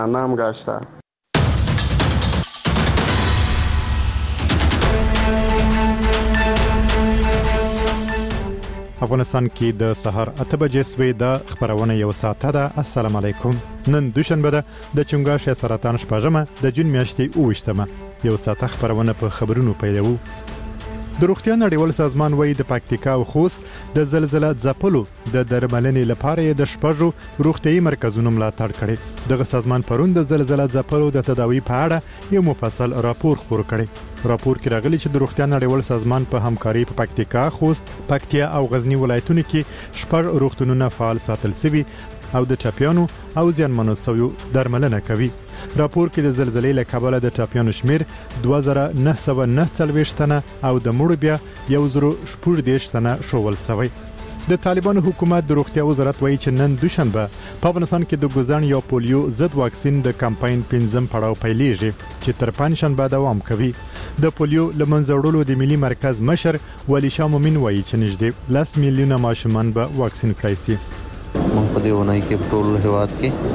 نام گشته. افغانستان کې د سحر 8 بجې سوي د خبرونه یو ساعته ده. السلام علیکم. نن دوشنبه ده د چنګاښ سرطان شپږمه د جون میاشتې 28مه. یو ساعته خبرونه په خبرونو پیلو. د روغتیا نړیوال سازمان وایي د پکتیکا او خوست د زلزلې ځپلو د درملنې لپاره د شپږو روغتيایي مرکزونو ملاتړ کړي. دغه سازمان پرون د زلزلې ځپلو د تداوی په اړه یو مفصل راپور خپور کړي. راپور کې راغلي چې د روغتیا نړیوال سازمان په همکاري په پکتیکا، خوست، پکتیا او غزنی ولایتونو کې شپږ روغتونونه فعال ساتل شوي او د ټاپیانو او زیانمنو شویو درملنه کوي. راپور کې د زلزلې له کبله د ټاپیانو شمیر 2949 تنه او د مړو بیا 1014 تنه شوول شوی. د طالبانو حکومت د روغتیا وزارت وایي چې نن دوشنبه په افغانستان کې د ګوزن یا پولیو ضد واکسین د کمپاین 5م پړاو پیلېږي چې تر پنځشنبه دوام کوي. د پولیو لمنځه وړلو د ملي مرکز مشر ولی شاه مومن وایي چې نږدې 10 میلیونه ماشومان به واکسین کړای شي. موږ په دې ونای کې ټول هیواد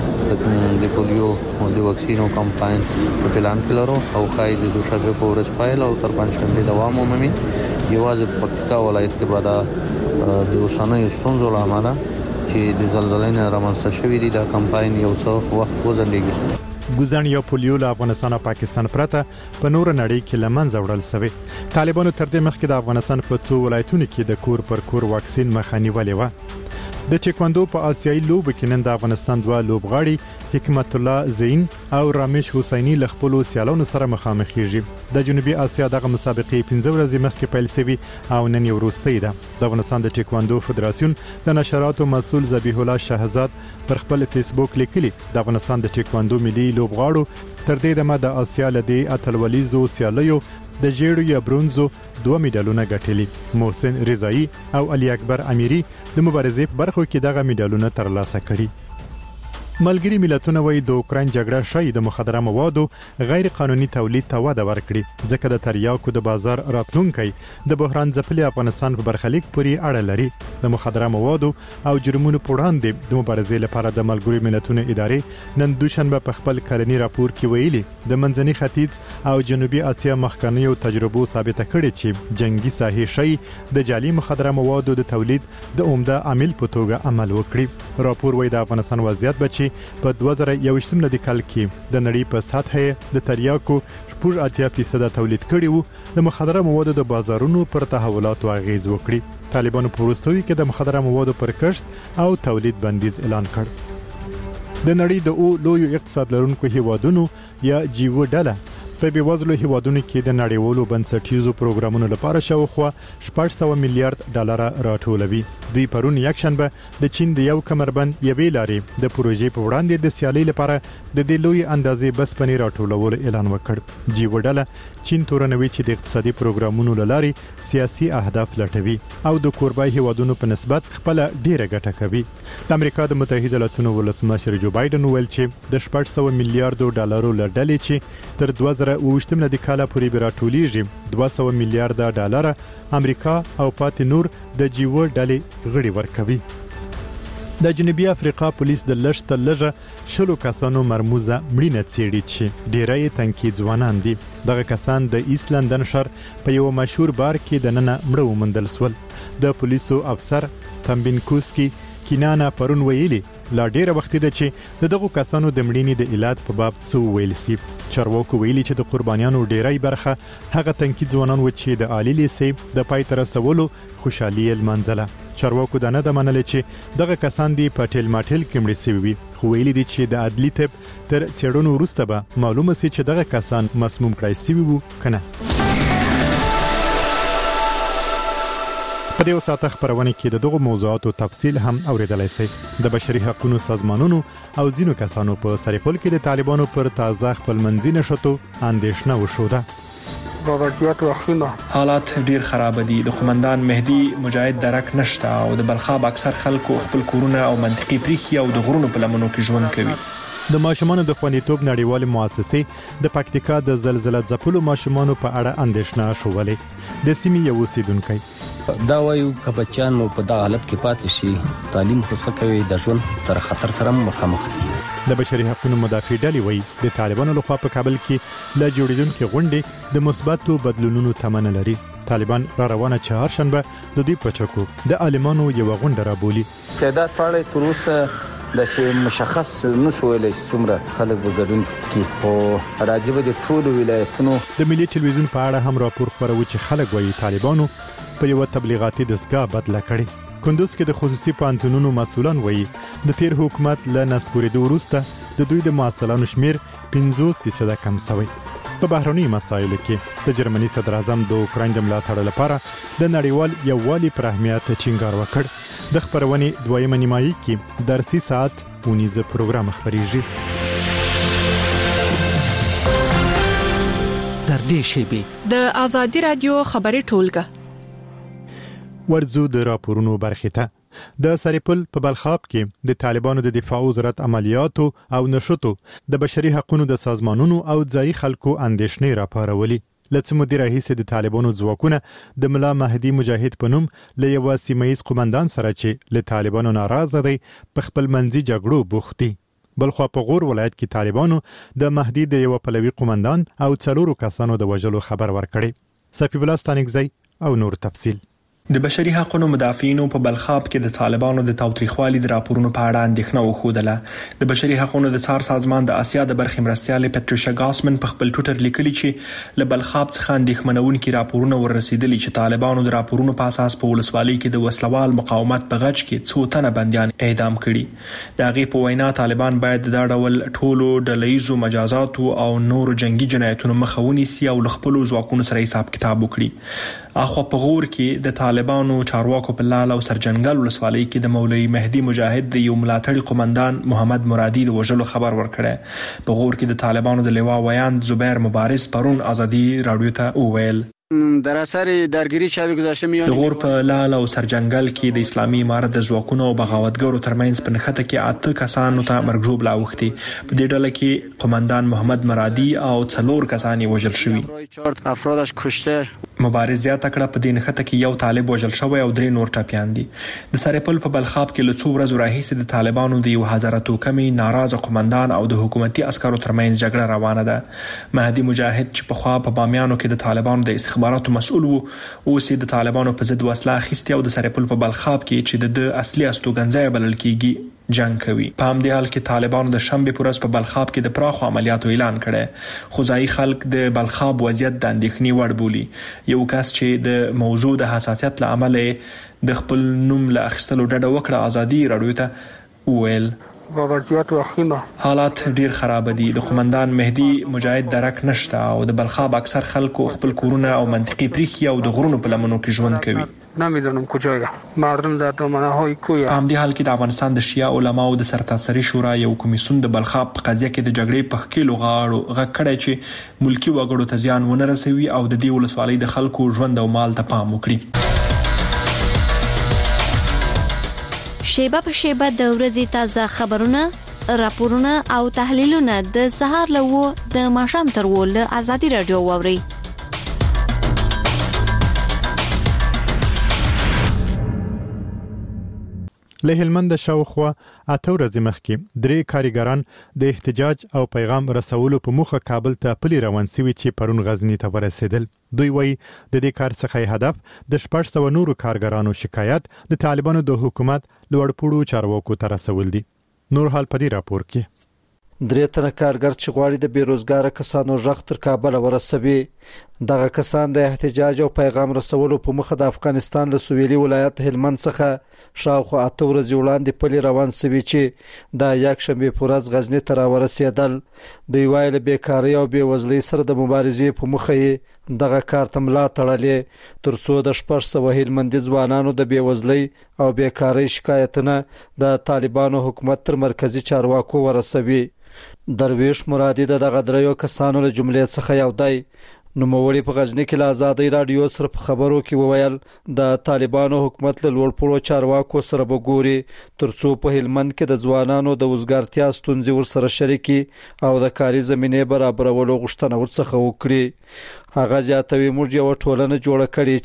کې د پولیو او د واکسینو کمپاین په پلان کې لرو او خای د دوشنبه په ورځ پایل او تر پنځشنبه دوام ومومي. یوازې په پکتیکا ولایت کې بعد د اوسنۍ ستونزو لامل چې د زلزلې نه رامنځته شوې دي دا کمپاین یو څو وخت وځنډېږي. ګوزن یا پولیو له افغانستان او پاکستان پرته په نور نړۍ کې لمنځه وړل شوی. طالبانو تر دې مخکې د افغانستان په څو ولایتونو کې د کور پر کور واکسین مخه نیولې و. د چیکواندو په آسیایي لوبو کې نن د افغانستان دوه لوبغاړي حکمت الله زین او رامش حسینی له خپل سیالانو سره مخامخ کیږي. د جنوبي آسیا دغه مسابقې 15 ورځې مخکې پیل شوې او نن یو وروستۍ ده. د افغانستان د چیکواندو فدراسیون د نشراتو مسؤل ذبیح الله شهزاد پر خپل فیسبوک لیکلي د افغانستان د چیکواندو ملي لوبغاړو تر دې دمه د آسیا لدی اتلولیزو سیالیو د جیړو یا برونزو 2 میډالونه ګټلي. محسن رضایی او علي اکبر امیری د مبارزې په برخو کې دغه میډالونه ترلاسه کړي. ملګری ملتونه وایي د اوکراین جګړه شای د مخدره موادو غیر قانوني تولید ته وده ورکړي ځکه د تریاکو د بازار راتلونکي د بحران ځپلي افغانستان په برخلیک پورې اړه لري. د مخدره موادو او جرمونو په وړاندې د مبارزې لپاره د ملګری ملتونو ادارې نن دوشنبه په خپل کلنی راپور کې ویلي د منځني ختیځ او جنوبي آسیا مخکنیو تجربو ثابته کړې چې جنگي ساحې شای د جعلي مخدره موادو د تولید د عمده عامل په توګه عمل وکړي. راپور وایي د افغانستان وضعیت بچي په 2021 لدی کال کې د نړۍ په سطحه د تریاکو 80% تولید کړي وو. د مخدره موادو د بازارونو پر تحولاتو اغیز وکړي. طالبانو په وروستیو کې د مخدره موادو پر کښت او تولید بندیز اعلان کړ. د نړۍ د لوی اقتصاد لرونکو هیوادونو یا جیو ډله په بیوزلو هیوادونو کې د نړیوالو بنسټیزو پروګرامونو لپاره شاوخوا 600 میلیارډ ډالر راټولوي. دوی پرون یکشنبه د چین د یو کمربند یوې لارې د پروژې په وړاندې د سیالي لپاره د دې لوی اندازې بسپنې راټولولو اعلان وکړ. جیو ډله چین تورنوي چې د اقتصادي پروګرامونو لاري سیاسي اهداف لټوي او د کوربای هیوادونو په نسبت خپل ډیره ګټه کوي. د امریکا د متحده ایالاتونو ولسمشر جو بایدن ویل چې د 600 میلیارډ ډالرو لړډلې چې تر 2019 لدی کال پورې به راټولېږي 200 میلیارډ ډالر امریکا او پاتې نور د جیو ډلې غړي ورکوي. د جنوبي افریقا پولیس د لږ لږه 10 کسانو مرموزه مړینه څېړي چې ډیری تنکي ځوانان دي. دغه کسان د ایست لندن شهر په یو مشهور بار کې د ننه مړه ومندل شول. د پولیسو افسر تمبینکوسکی کینانا پرون ویلي لا ډیره وخت ده چې دغه کسانو د مړینې د علت په باب څه ویل سي. چارواکو ویلي چې د قربانیانو ډیری برخه هغه تنکي ځوانان و چې د عالی لیسې د پای تر رسولو خوشالي المنځله. چارواکو دا نه د منل چې دغه کسان دی په ټیل ماټیل کې مړ شوي خو ویلي دي چې د عدلي طب تر څېړنو وروسته به معلومه سي چې دغه کسان مسموم کړای شوي وو کنه. په دې وساته خبرونه کې د دغه موضوعاتو تفصیل هم اوریدلای شئ. د بشري حقوقو سازمانونو او ځینو کسانو په سرپل کې د طالبانو پر تازه خپلمنځي نشټو اندېښنه وشوده. وضعیت واخینه حالات ډیر خراب دي. د قومندان مهدی مجاهد درک نشته او د بلخاب اکثر خلکو خپل کورونه او منطقي پریخي او د غرونو په لمنو کې ژوند کوي. د ماشومانو د خوندیتوب نړیوال مؤسسې د پکتیکا د زلزلې ځپلو ماشومانو په اړه اندېښنه شولې. د سیمې یو اوسیدونکو دا وایو که بچیان مو په دغه حالت کې پاتې شي تعلیم خو څه کوي د ژوند سره خطر سره مخامخ دي. د بشري حقوقو مدافع ډلې وایي د طالبانو لخوا په کابل کې لا جوړیدونکو غونډې د مثبتو بدلونونو تمنه لري. طالبان را روانه چهارشنبه د دې پچکو د عالمانو یو غونډه را بولی. تعداد په اړه تر اوسه د مشخص نشو ویلای څومره خلک وګړون کې او راځي د ټولو ولایتونو. د ملي ټلویزیون په اړه هم راپور خبروي چې خلک وایي طالبانو په یو تبلیغاتي دستګاه بدله کړې. کندوز کې د خصوصي پانتونونو مسؤلان وایي د تیر حکومت له نسکورېدو وروسته د دوی د معسلانو شمیر 50% کم شوی. په بهرني مسایلو کې د جرمني صدر اعظم د اوکراین د ملاتړ لپاره د نړیوال یووالي پر اهمیت ټینګار وکړ. د خبرونې دویمه نیمایي کې درسي ساعت 19 پروګرام خبريږي. در دې شیبي د ازادي رادیو خبري ټولګه ورزو د راپورونو برخه ته. د سریپل په بلخاب کې د طالبانو د دفاع وزارت عملیاتو او نشټو د بشري حقوقو د سازمانونو او ځای خلکو اندېښنې راپارولې. لڅ مدیر رئیس د طالبانو ځواکونه د ملا مهدی مجاهد په نوم له یو سیمایي قومندان سره چې له طالبانو ناراضه دی په خپل منځي جګړو بوختي. بلخوا په غور ولایت کې طالبانو د مهدی د یو پلوي قومندان او 4 کسانو د وژلو خبر ورکړي. صفی الله ستانکزی او نور تفصیل. د بشري حقوقو مدافعینو په بلخاب کې د طالبانو د تاوتریخوالي د راپورونو په اړه اندېښنه وښودله. د بشري حقوقو د څار سازمان د اسیا د برخې مرستيال پټریشا ګاسمن په خپل ټوئیټر لیکلي چې له بلخاب څخه اندېښمنونکي راپورونه ورسېدلي چې طالبانو د راپورونو په اساس په ولسوالۍ کې د وسلوال مقاومت په غچ کې 2 تنه بنديان اعدام کړي. د هغې په وینا طالبان باید د ډول ټولو ډلهیزو مجازاتو او نور جنگي جنایتونو مخه ونیسي او خپل ځواکونو سره حساب کتاب وکړي. اخو په غور کې د طالبانو چارواکو په لال او سرجنګل ولسوالۍ کې د مولوي مهدی مجاهد د یو ملاتړي قومندان محمد مرادي د وژلو خبر ورکړی. په غور کې د طالبانو د لوا ویاند زبیر مبارز پرون ازادي رادیو ته وویل در اثر درگیری شب گذشته میان د غور په لال او سرجنګل کې د اسلامي امارت د ځواکونو او بغاوتګرو ترمنځ په نښته کې 8 کسانو ته مرګ ژوبله اوښتي. په دې ډله کې قومندان محمد مرادي او 4 کسان وژل شوي. 4 افرادش کشته. مبارز زیاته کړه په دې نښته کې یو طالب وژل شوی او 3 نور ټپیان دي. د سریپل په بلخاب کې له 2 ورځې راهیسې د طالبانو د 1000 توکمي ناراضه قومندان او د حکومتي عسکرو ترمنځ جګړه روانه ده. مهدی مجاهد چې په خوا په بامیانو کې د طالبانو د استخباراتو مسؤل وو اوس د طالبانو په ضد وسله اخیستې او د سریپل په بلخاب کې چې د اصلي استوګنځای بلل کیږي جنگ کوي. په همدې حال کې طالبانو د شنبه پر ورځ په بلخاب کې د پراخو عملیاتو اعلان کړی. خو ځایي خلک د بلخاب وضعیت د اندېښنې وړ بولي. یو کس چې د موضوع د حساسیت له امله د خپل نوم له اخیستلو ډډه وکړه ازادي رادیو ته وویل وضعیت واخیمه حالات ډیر خراب دي. د قومندان مهدی مجاهد درک نشته او د بلخاب اکثر خلکو خپل کورونه او منطقي پریخي او د غرونو په لمنو کې ژوند کوي. نمیدونم کجایا مردم در دامنه های کوی. په همدې حال کې د افغانستان د شیعه علماو د سرتاسري شورا یو کمیسیون د بلخاب په قضیه کې د جګړې په خکیلو غاړو غږ کړی چې ملکی وګړو ته زیان ونه رسوي او د دې ولسوالۍ د خلکو ژوند او مال ته پام وکړي. شیبه په شیبه د ورځې تازه خبرونه، راپورونه او تحلیلونه د سهار له د ماښام تر له ازادي رادیو واوري. له هلمند شاوخوا 8 ورځې مخکې 3 کارګران د احتجاج او پیغام رسولو په موخه کابل ته پلی روان شوي چې پرون غزنی ته ورسېدل. دوی وایي د دې کار څخه هدف د 400 نورو کارګرانو شکایت د طالبانو د حکومت لوړپوړو چارواکو ته رسول دي. نور حال په دې راپور کې 3 تنه کارګر چې غواړي د بیروزګار کسانو ژغ تر کابل ورسوي. دغه کسان د احتجاج او پیغام رسولو په مخه د افغانستان له سویلي ولایت هلمند څخه شاوخوا 8 ورځې وړاندې پلی روان شوي چې د یکشنبه په ورځ غزنی ته راورسېدل. دوی وایي له بیکارۍ او بېوزلۍ سره د مبارزې په مخه یې دغه کار ته ملا تړلې ترڅو د 400 هلمندي ځوانانو د بېوزلۍ او بیکارۍ شکایتونه د طالبانو حکومت تر مرکزی چارواکو ورسوي. درویش مرادي دغه 3 کسانو له جملې څخه یو دی. نوموړي په غزنی کې له ازادي رادیو سره په خبرو کې وویل د طالبانو حکومت له لوړپوړو چارواکو سره بګوري ترڅو په هلمند کې د ځوانانو د وزګارتیا ستونزې ورسره شریکي او د کاري زمینې برابرولو غوښتنه ورڅخه وکړي. هغه زیاتوي موږ یو ټولنه جوړه کړې چې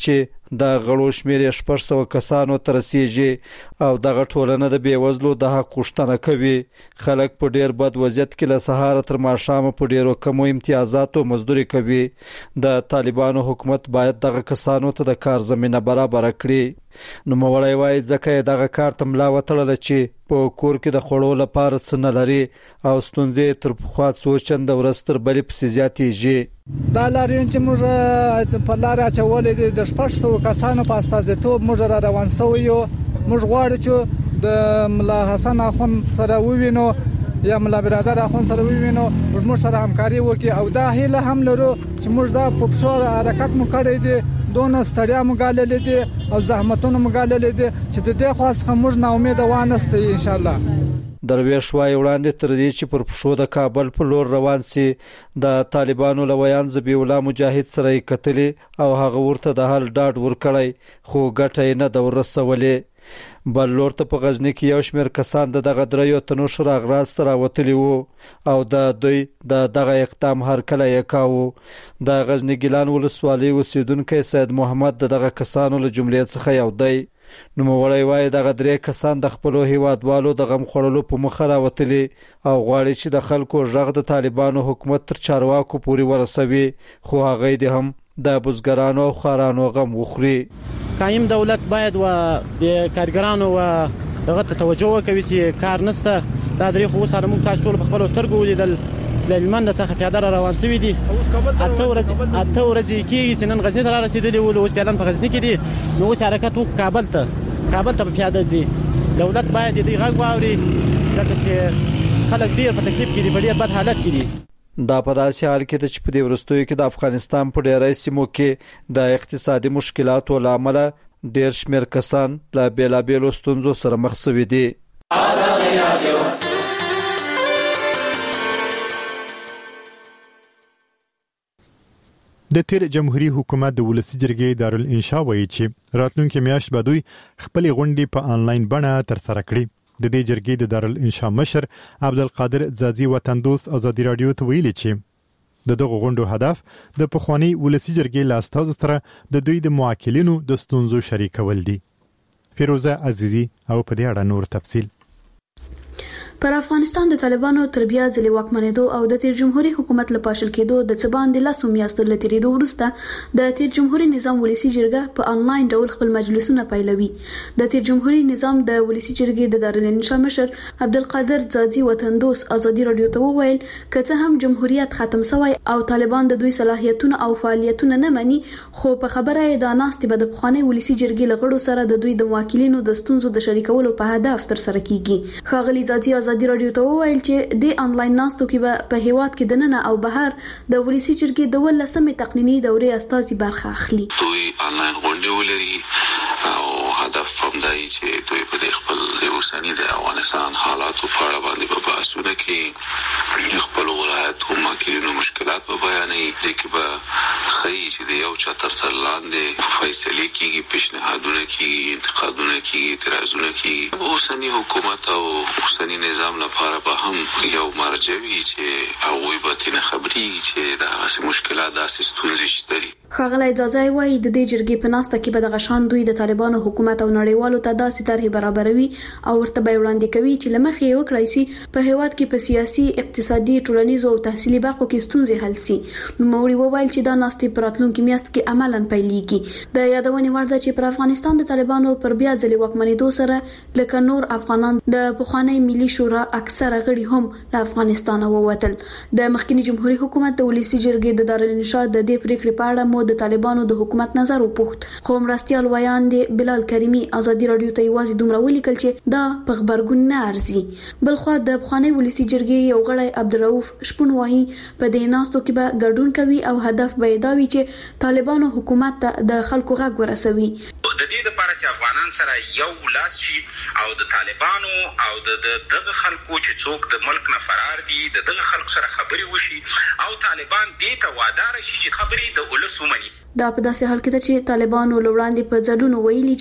د غړو شمیر 600 کسانو تر رسیږي او دغه ټولنه د بیوزلو د حق غوښتنه کوي. خلک په ډیر بد وضعیت کې له سهار تر ماښام په ډیرو کمو امتیازاتو مزدوري کوي. د طالبانو حکومت باید دغه کسانو ته د کار زمينه برابر کړي. نو موړی وای ځکه دغه کار ته ملا وتړل چې په کور کې د خړو لپاره څه نه لري او ستونزې تر پخوا څو چنده ورستر بلې پسې زیاتېږي. دا لاریون چې موږ په لار اچولې د 600 کسانو په استازیتوب موږ را روان شوو یو. موږ غواړو چې د ملا حسن اخون سره ووینو یا ملا برادر اخون سره ووینو، موږ سره همکاري وکړي او دا هیله هم لرو چې موږ دا په پښو حرکت مو کړی دی، دونه ستړیا مو ګاللې دي او زحمتونه مو ګاللې دي چې د دې خاص موږ نا امید وانهسته ان شاء الله. درویش وای وړاندې تر دې چې پر پښو د کابل په لور روان سي د طالبانو لویان ذبیح الله مجاهد سره کتلې او هغه ورته د حل ډاډ ورکړی خو ګټه نه د ورسولې. بل لور ته په غزنی کې یو شمېر کسان دغه دریو تنو شراغ راست راوتلی وو او د دوی دغه اقدام هر کله یې کاوه. د غزنی ګیلان ولسوالۍ اوسیدونکو سید محمد دغه کسانو له جملې څخه یو دی. نو موړی وای دغه درې کسان د خپل هیوادوالو د غم خړلو په مخ راوتلی او غواړي چې د خلکو ژغ د طالبانو حکومت تر چارواکو پورې ورسوي، خو هغه دې هم د بزګرانو او خارانو غم وخوري. قایم دولت باید و د کارګرانو و دغه توجه وکوي چې کار نشته. دا درې خو سره موږ تاسو ټول په خپل سترګو ولیدل سلیمان د څخه پیاده روان شوی دي. اته ورځې کېږي چې نن غزنی ته را رسیدلی و، اوس پلان په غزنی کې دي. نو اوس حرکت وکړو کابل ته پیاده ځي. دولت باید دې غږ واوري ځکه چې خلک ډیر په تکلیف کې دي، په ډیر بد حالت کې دي. دا په داسې حال کې چې په دې ورستیو کې د افغانستان په ډیری سیمو کې د اقتصادي مشکلاتو لامل ډیر شمېر کسان له بیلابېلو ستونزو سره مخ شوي دي. د تیر جمهوریت حکومت د ولسی جرګې دارالانشا وایي چې راتلونکي میاشت به دوی خپل غونډې په انلاین بڼه تر سره کړي. د دې جرګې د دارالانشا مشر عبدالقادر ځاځي وطن دوست ازادي رادیو ته ویلي چې د دغه غونډو هدف د پخوانی ولسی جرګې له استازو سره د دوی د موکلینو د ستونزو شریکول دي. فیروزه عزیزی او په دې اړه نور تفصیل. پر افغانستان د طالبانو تر بیا ځلې واکمنېدو او د تیر جمهوریت حکومت له پاشل کېدو د څه باندې لاسو میاشتو له تېرېدو وروسته د تیر جمهوریت نظام ولسی جرګه په انلاین ډول خپل مجلسونه پیلوي. د تیر جمهوریت نظام د ولسی جرګې د دارالانشا مشر عبدالقادر ځاځي وطن دوست ازادي رادیو ته وویل که څه هم جمهوریت ختم شوی او طالبان د دوی صلاحیتونه او فعالیتونه نه مني، خو په خبره یې دا ناستې به د پخوانی ولسی جرګې له غړو سره د دوی د موکلینو د ستونزو د شریکولو په هدف تر سره کیږي. ښاغلي ځاځي ازادي رادیو ته وویل چې د انلاین ناستو کې په هیواد کې د نن او بهر د ولسی جرګې د 18مې تقنینی دورې استازي برخه اخلي. دوی انلاین غونډې ولري او هدف هم دی چې دوی په خپل اوسنی د افغانستان حالاتو په اړه باندې په بحثونه کې خپل ولایتو موکلینو مشکلات په بیانوي، د کې به خی چې د یو چتر تر لاندې فیصله کیږي، پیشنهادونه کیږي، انتقادونه کیږي، اعتراضونه کیږي. اوسنی حکومت او اوسنی نظام لپاره به هم یو مرجع وي چې هغوی به تنه خبري چې د مشکلات داسې ستونزې شته. ښاغلی ځاځي وایي د دې جرګې په ناسته کې به دغه شان دوی د طالبانو حکومت او نړیوالو ته داسې طرحې برابروي او ورته به وړاندې کوي چې له مخې یې وکړای شي په هیواد کې په سیاسي، اقتصادي، ټولنیزو او تحصیلي برخو کې ستونزې حل شي. نوموړي وویل چې دا ناستې په راتلونکي میاشت کې عملاً پیلېږي. د یادونې وړ ده چې پر افغانستان د طالبانو پر بیا ځلې واکمنېدو سره لکه نور افغانان د پخوانی ملي شورا اکثره غړي هم له افغانستانه ووتل. د مخکنی جمهوریت حکومت د ولسی جرګې د دارالانشا د دې پریکړې په اړه د طالبانو د حکومت نظر وپوښت، خو مرستیال ویان دی بلال کریمی ازادي رادیو ته یوازې دومره ولیکل چې دا په خبرګون نه ارزي. بلخو د افغاني ولسی جرګې یو غړی عبدالرؤف شپون وایي په دې ناستو کې به ګډون کوي او هدف به دا وي چې طالبانو حکومت ته د خلکو غږ ورسوي. د دې لپاره چې افغانان سره یو لاس شي او د طالبانو او دغه خلکو چې څوک د ملک نه فرار دي دغه خلکو سره خبري وشي او طالبان دې ته وادار شي چې خبري د ولس ومني. دا په داسې حال کې ده چې طالبانو وړاندې په ځلونو ویلي چې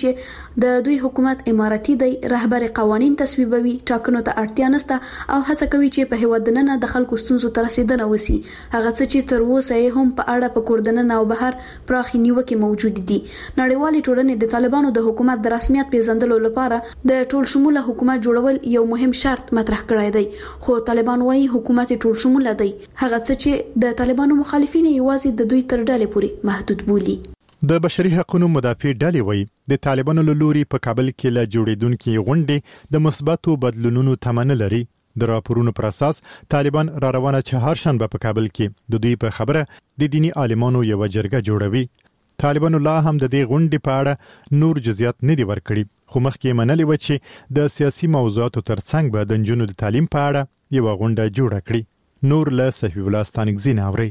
د دوی حکومت اماراتي دی، رهبر قوانين تصویبوي، ټاکنو ته اړتیا نشته او هڅه کوي چې په هیواد دننه د خلکو ستونزو ته رسیدنه وسی. هغه څه چې تر اوسه هم په اړه په کوردننه او بهر پراخي نیوکې موجود دي. نړیوالې ټولنې د طالبانو د حکومت د رسمیت پیژندلو لپاره د ټول شموله حکومت جوړول یو مهم شرط مطرح کړی دی، خو طالبان وايي حکومت ټول شموله دی. هغه څه چې د طالبانو مخالفین یوازې د دوی تر ډلې پورې محدود بولي. د بشري حقوقو مدافع ډلې وایي د طالبانو له لوري په کابل کې له جوړیدونکو غونډې د مثبتو بدلونونو تمنه لري. د راپورونو پر اساس طالبان را روانه چهارشنبه په کابل کې د دوی په خبره د دینی عالمانو یو جرګه جوړوي. طالبانو لا هم د دې غونډې په اړه نور جزئیات نه دي ورکړي، خو مخکې منلي و چې د سیاسي موضوعاتو ترڅنګ به د نجونو د تعلیم په اړه یو غونډه جوړه کړي. نور له صفی الله ستانکزی اوري.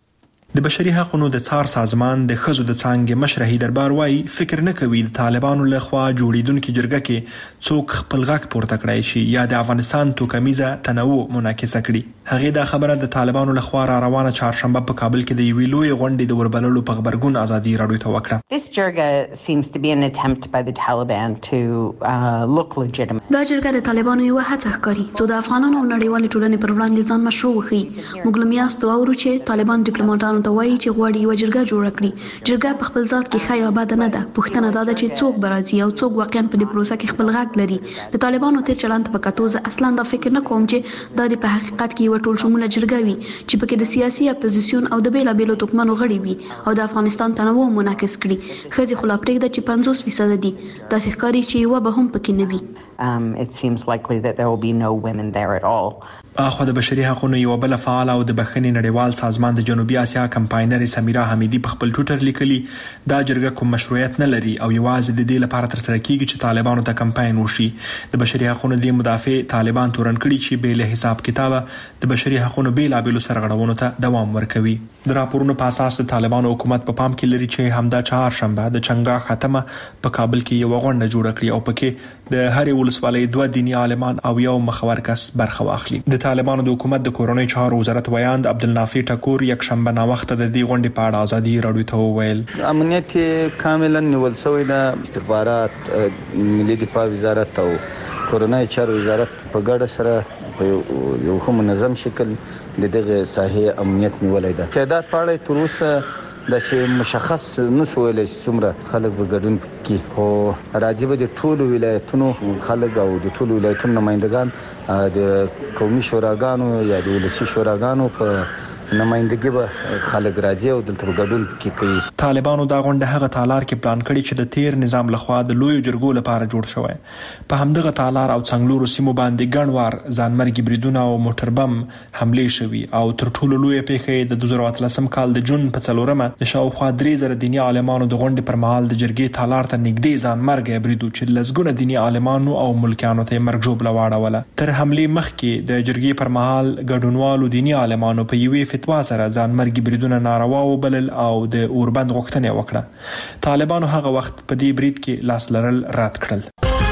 د بشري حقوقو د څار سازمان د خزو د څنګه مشرحي دربار وايي فکر نه کوي د طالبانو له خوا جوړیدونکو جرګه کې څوک خپل غږ پورته کړی شي یا د افغانستان توکمیزه تنوع منعکس کړي. هغه دا خبره د طالبانو له خوا را روانه چهارشنبه په کابل کې د یوې لوی غونډې د وربللو په خبرګون ازادي راډیو ته وکړه. This جرګه seems to be an attempt by the Taliban to look legitimate. دا جرګه د طالبانو یو هڅه ښکاري چې د افغانانو او نړیوالې ټولنې پر وړاندې ځان مشروع وښيي. موږ لمیاستو اورو چې طالبان ډیپلوماټانو ته وایي چې غواړي یو جرګه جوړ کړي. جرګه په خپل ذات کې ښه یا بد نه ده. پوښتنه دا ده چې څوک برازي او څوک واقعا په دې پروسه کې خپل غږ لري. د طالبانو تیر چلند په کتو زه اصلا دا فکر نه کوم چې دا د په حقیقت کې یو ټول شموله جرګه وي چې پکې د سیاسي اپوزیسیون او د بیلابیلو توکمنو غړي وي او د افغانستان تنوع منعکس کړي. خځې خو لا پرېږده چې 50% دي، داسې ښکاري چې یوه به هم پکې نه وي. It seems likely that there will be no women there at all. اخو د بشري حقوقو یو بل فعال او د بخښنې نړیوال سازمان د جنوبي اسیا کمپاینر سمیرا حمیدی په خپل ټویټر لیکلي دا جرګه کوم مشروعیت نه لري او یوازې د دې لپاره تر سره کیږي چې طالبانو ته کمپاین وشي. د بشري حقوقو د مدافع طالبان تورن کړي چې به له حساب کتابه د بشري حقوقو بیلابیلو سرغړونو ته دوام ورکوي. د راپورونو په اساس د طالبانو حکومت په پام کې لري چې همدا چهارشنبه د چنګا ختمه په کابل کې یو غونډه جوړه کړي او پکې د هرې ولسوالۍ 2 دینی عالمان او یو مخور کس برخه واخلي. د طالبانو د حکومت د کورونی چارو وزارت ویاند عبدالنافع ټکور یک شنبه نا وخت د دې غونډې په اړه ازادي راډیو ته وویل امنیت کاملا نیول شوی د استخبارات، ملي دفاع وزارت او کورونی چارو وزارت په ګډه سره په یو ښه منظم شکل د دغه ساحې امنیت نیولای ده. تعداد په اړه تر اوسه د چې مشخص نشو ویل څومره خلک به ګډون کوي، خو راځي به د ټولو ولایتونو خلک او د ټولو ولایتونو نمائندگان د قومي شوراګانو یا د ولسي شوراګانو په نمائندګي به خلک راځي او دلته ګډون کوي. طالبانو دا غونډه هغه تالار کې پلان کړي چې د تیر نظام لخوا د لوی جرګو لپاره جوړ شوی. په همدغه تالار او څنګلورو سیمو باندې ګڼوار ځانمرګي بریدونه او موټر بم حملې شوي او تر ټولو لوی پیښه د 2013 کال د جون په 4مه د شاوخوا 3000 دینی عالمانو د غونډې پر مهال د جرګې تالار ته نږدې ځانمرګي بریدو چې لزګونه دینی عالمانو او ملکانو ته مرګ جوړ لواړوله. تر حملې مخکې د جرګې پر مهال ګډونوالو دینی عالمانو په یوې فتوا سره ځانمرګي بریدونه ناروا وبلل او د اوربند غوښتنه وکړه. طالبانو هغه وخت په دې برید کې لاس لرل رد کړل.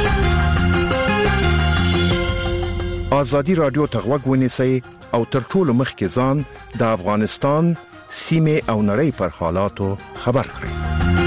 ازادي رادیو ته غوږ ونیسئ او تر ټولو مخکې ځان د افغانستان سیمه او نړۍ پر حالاتو خبر کړئ.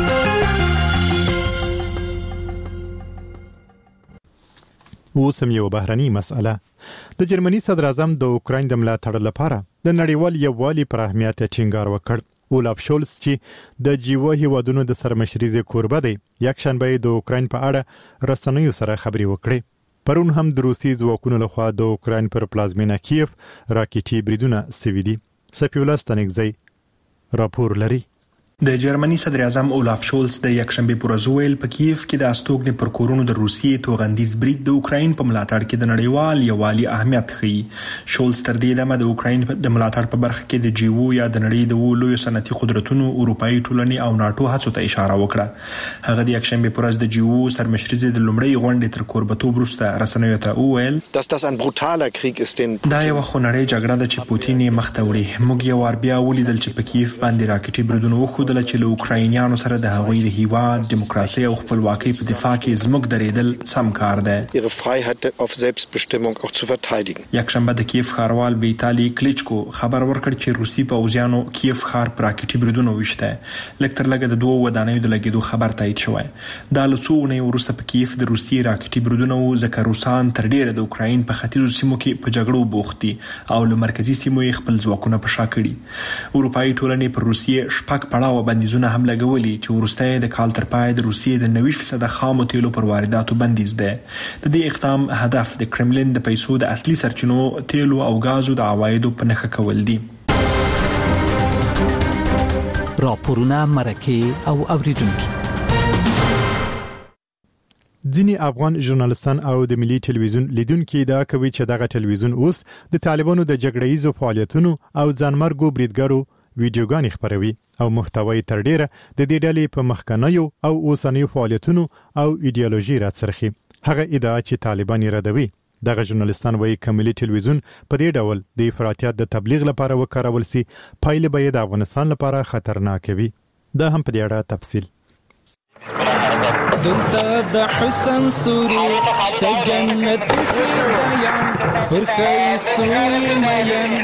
اوس هم یو بهرني مسأله. د جرمني صدر اعظم د اوکراین د ملاتړ لپاره د نړیوال یووالي پر اهمیت ټینګار وکړ. اولاف شولز چې د جیو هیوادونو د سرمشرۍ کوربه دی، یک شنبه د اوکراین په اړه رسنیو سره خبري وکړي. پرون هم د روسي ځواکونو لخوا د اوکراین پر پلازمینه کیف راکټي بریدونه سوي دي. صفی الله ستانکزی راپور لري. د جرمني صدر اعظم اولاف شولز د یکشنبه پر ورځ ویل په کیف کې د استوګنې پر کورونو د روسیې توغندیز برید د اوکراین په ملاتړ کې د نړیوال یووالي اهمیت ښيي. شولز تر دې دمه د اوکراین د ملاتړ په برخه کې د جیو یا د نړۍ د لوی صنعتي قدرتونو اروپאי ټولنې او ناتو هڅو ته اشاره وکړه. هغه د یکشنبه پر ورځ د جیو سرمشرۍ د لومړۍ غونډې تر کوربتوب وروسته رسنیو ته وویل دا یو خونړی جګړه ده چې پوتین یې مخ ته وړي. موږ یو ور بیا ولیدل چې په کیف باندې راکټي بریدونه وخوده وښودله چې له اوکراینیانو سره د هغوی د هیواد دیموکراسي او خپلواکۍ په دفاع کې زموږ درېدل سم کار دی. ihre Freiheit auf Selbstbestimmung auch zu verteidigen. یکشنبه د کیف ښاروال ویتالي کلیچکو خبر ورکړ چې روسي پوځیانو کیف ښار پر راکټي بریدونه وشته. لکه لږه د 2 ودانیو د لګیدو خبر تایید شوی. دا له څو اونیو وروسته په کیف د روسي راکټي بریدونه و، ځکه روسان تر ډیره د اوکراین په ختیځو سیمو کې په جګړو بوخت دي او له مرکزي سیمو یې خپل ځواکونه په شا کړي. اروپایي ټولنې پر روسیې 6 پړاوه بندیزونه هم لګولي چې وروسته د کال تر پای د روسیې د 90% خامو تیلو پر وارداتو بندیز ده. د دې اقدام هدف د کرملین د پیسو د اصلي سرچینو تیلو او غازو د عوایدو په نښه کول دي. راپورونه مرکه او اوریدونکو. ځینی افغان ژورنالستان او د ملي ټلویزیون لیدونکو دا کوي چې دغه ټلویزیون اوس د طالبانو د جګړه‌ایزو فعالیتونو او ځانمرګو بریدګرو ویډیوګانې خپروي او محتوی تر ډیره د دې ډلې په مخکنیو او اوسنیو فعالیتونو او ایدئولوژي راڅرخي. هغه ادعا چې طالبان یې ردوي. دغه ژورنالستان وایي چې ملي ټلویزیون په دې ډول د افراطیت د تبلیغ لپاره وکارول سي، پایله به د افغانستان لپاره خطرناک وي. دا هم په دې اړه تفصیل. دلته د حسن ستوري شته جنت بیان پر خیستوي مین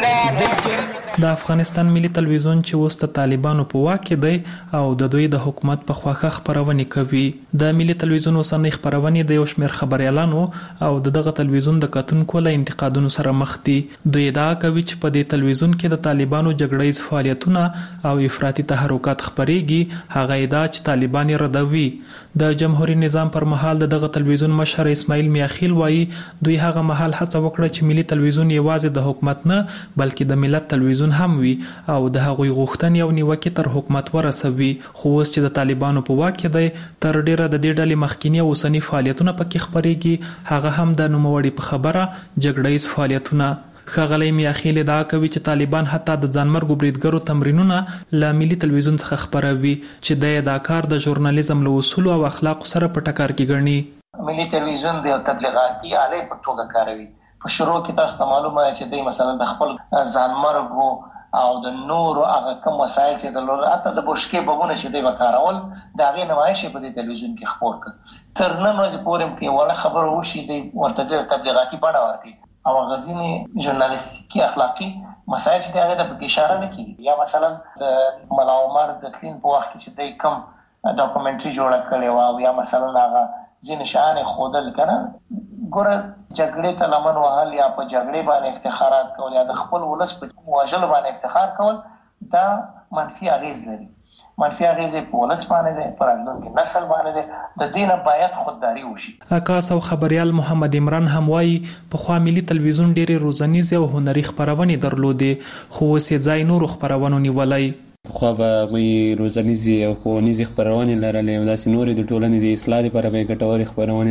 د افغانستان ملي ټلویزیون چې اوس د طالبانو په واک کې دی او د دوی د حکومت په خواخه خبرونه کوي. د ملي ټلویزیون اوسنۍ خبرونه د یو شمېر خبريالانو او دغه ټلویزیون د کتونکو له انتقادونو سره مخ دي. دوی دا کوي چې په دې ټلویزیون کې د طالبانو جګړه‌ایز فعالیتونه او افراطي تحرکات خبريږي. هغه ادعا چې طالبان ردوي. د جمهوریت نظام پر مهال دغه ټلویزیون مشر اسماعیل میاخیل وایي دوی هغه مهال هڅه وکړه چې ملي ټلویزیون یوازې د حکومت نه بلکې د ملت ټلویزیون هم وي او د هغوی غوښتنې او نیوکې تر حکومت ورسوي. خو اوس چې د طالبانو په واک کې دی تر ډیره د دې ډلې مخکینی او اوسنی فعالیتونه پکې خبريږي. هغه هم د نوموړي په خبره جګړه‌ایز فعالیتونه. ښاغلی میاخیل دا کوي چې طالبان حتی د ځانمرګو بریدګرو تمرینونه له ملي ټلویزیون څخه خبروي چې دا کار د ژورنالیزم له اصول او اخلاق سره په ټکر کې ګڼي. ملي ټلویزیون د تبلیغاتي آلې په توګه کاروي. په شروع کې تاسو معلومه چې دوی مثلا د خپل ځانمرګو او د نورو هغه کوم وسایل چې د لور اته د بوشکې بمونه چې دوی وکارول دا غي نمایش په دې ټلویزیون کې خبر کړ. تر نن ورځې پورې کې ولا خبر وشي د ورته تبلیغاتي بڼه ورکړي او غزيني ژورنالیستیکي اخلاقی مسایل چې هغه د اشاره نه کوي. یا مثلا د ملا عمر د تلین په وخت کې چې د کوم ډاکومنټري جوړ کړي او یا مثلا هغه ځین شان خودل کړه ګوره جګړې ته لمن وهل یا په جګړې باندې افتخارات کول یا د خپل ولس په وژل باندې افتخار کول دا منفي اغیز لري. منفي اغیز په ولس باندې ده، پر راتلونکي نسل باندې ده. د دینه باید خودداري وشي. عکاس او خبريال محمد عمران هم وایي په خوا ملي ټلویزیون ډېری روزنیز او هنري خبرونه درلودې خو اوس یې ځای نور خبرونه نیولای. خو به وی روزنیزي او ښوونیزي خبرونه لرلې او داسې نورې د ټولنې د اصلاح لپاره به ګټورې خبرونه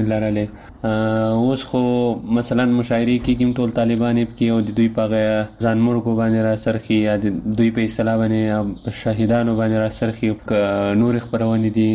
لرلې. اوس خو مثلا مشاعرې کې کوم ټول طالبان کې او د دوی په ځانمرګو باندې را سرخي یا د دوی په اصلاح باندې شهیدانو باندې را سرخي نور خبرونه دي.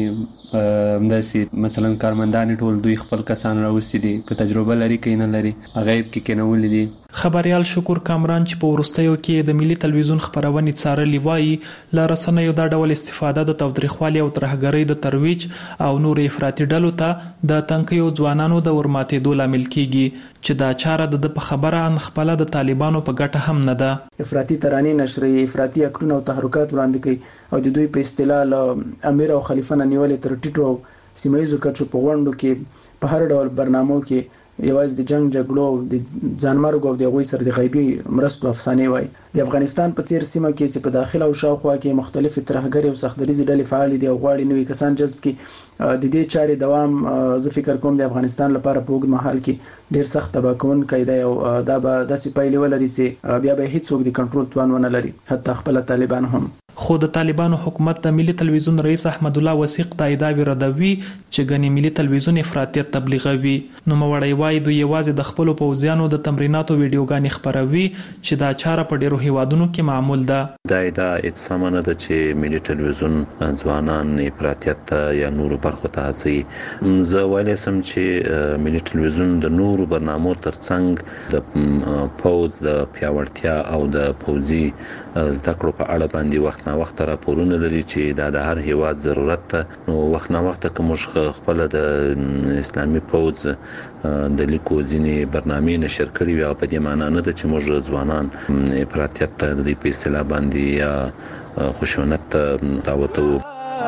همداسې مثلا کارمندان ټول دوی خپل کسان راوستي دي که تجربه لري کې نه لري غیب کې کېنول دي. خبريال شکر کامران چې په ورستیو کې د ملي ټلویزیون خبرونه څارلې وایي لا رسنیو دا ډول استفاده د تاوتریخوالي او ترهګرۍ د ترویج او نور افراطي ډلو ته د تنکیو ځوانانو د ورماتېدو لامل کیږي چې دا چاره د په خبره ان خپل د طالبانو په ګټه هم نه ده. افراطي ترانې نشري افراطي اکټونه او تحرکات وړاندې کوي او د دوی په اصطلاح له امیر او خلیفہ نه نیولې تر ټیټو او سیمایي کچو په غونډو کې په هر ډول برنامو کې یوازې د جنگ جګړو او د ځانمرګو او د غوي سره د غیبي مرستو افسانې وای. د افغانستان په څیر سیمه کې چې په داخله او شاوخوا کې مختلف ترهګری او سختدریزي ډلې فعال دي او غواړي نوې کسان جذب کړي د دې چارې دوام زه فکر کوم د افغانستان لپاره په اوږد مهال کې ډیر سخت تباکون کیدای او دا به داسې پایلې ولري چې بیا به هیڅوک د کنټرول توان ونه لري حتی خپل طالبان هم. خو د طالبانو حکومت د ملي ټلویزیون رئیس احمد الله وثیق دا ادعا ردوي چې غني ملي ټلویزیون افراطیت تبلیغوي. نو مړی وای دوی یوازې د خپل پوځیانو د تمریناتو ویډیوګانې خبروي چې دا چاره په ډیرو هیوادونو کې معمول ده. دا اتصامنه ده چې ملي ټلویزیون ځوانان افراطیت یا نور برخو ته هڅي. زه ویلی سم چې ملي ټلویزیون د نورو برنامو ترڅنګ د پوز د پیاوړتیا او د پوزي زده کړو په اړه باندې وخت وخت راپورونه لري چې د هر هیواد ضرورت ته نو وخت نه وخت کوم خپل د اسلامي پوز د لیکو ځینې برنامې نشر کړي وي او په دې معنی نه ده چې موږ ځوانان افراطیت ته د په اصطلاح باندې یا خشونت دعوت وو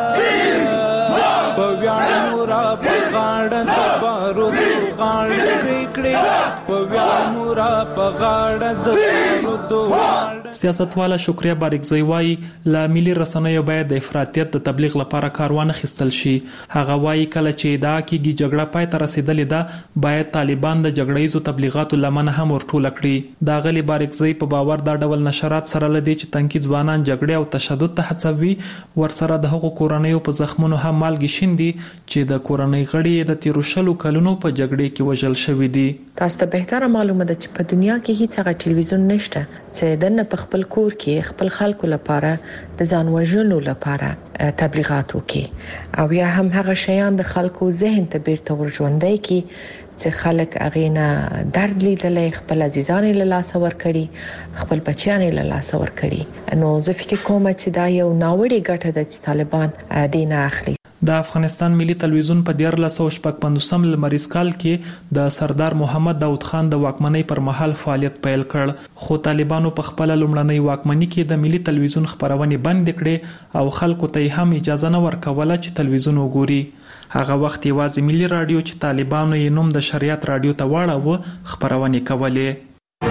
پویانو را پغاړه د بارود غاړه کړي پویانو را پغاړه د بارود غاړه. سیاستواله شکریا بارکزی وایي لا ملي رسنیو باید د افراطیت د تبلیغ لپاره کاروان خستل شي. هغه وایي کله چې دا کیږي جګړه پای ته رسیدلې ده باید طالبان د جګړهیزو تبلیغاتو لمن هم ورټول کړي. دا غلي بارکزی په باور دا ډول نشرات سره لدی چې تنکي ځوانان جګړه او تشدد ته هڅوي ورسره د هغو کورنیو په زخمونو هم مالګي شیندي چې د کورنۍ غړي د 13 کلونو په جګړې کې وژل شوی دي. تاسو ته بهتره معلومه ده چې په دنیا کې هیڅ هغه ټلویزیون نشته چې دنه په خپل کور کې خپل خلکو لپاره د ځان وژلو لپاره تبلیغات وکړي او یا هم هغه شیان د خلکو ذهن ته بیرته ورژوندای کی چې خلک اغینا درد لیدلې خپل عزیزان له لاس ور کړي خپل بچیان له لاس ور کړي. نو زه فکر کوم چې دا یو ناوړي ګټه ده چې طالبان دین اخلي. د افغانستان ملي تلویزیون په 1455 لمریز کال کې د سردار محمد داود خان د واکمنۍ پر مهال فعالیت پیل کړ خو طالبانو په خپل لومړنۍ واکمنۍ کې د ملي تلویزیون خبرونه بند کړې او خلکو ته هم اجازه نه ورکوله چې تلویزیون وګوري. هغه وخت یوازې ملي رادیو چې طالبانو یې نوم د شریعت رادیو ته واړاوه خبرونه کولې.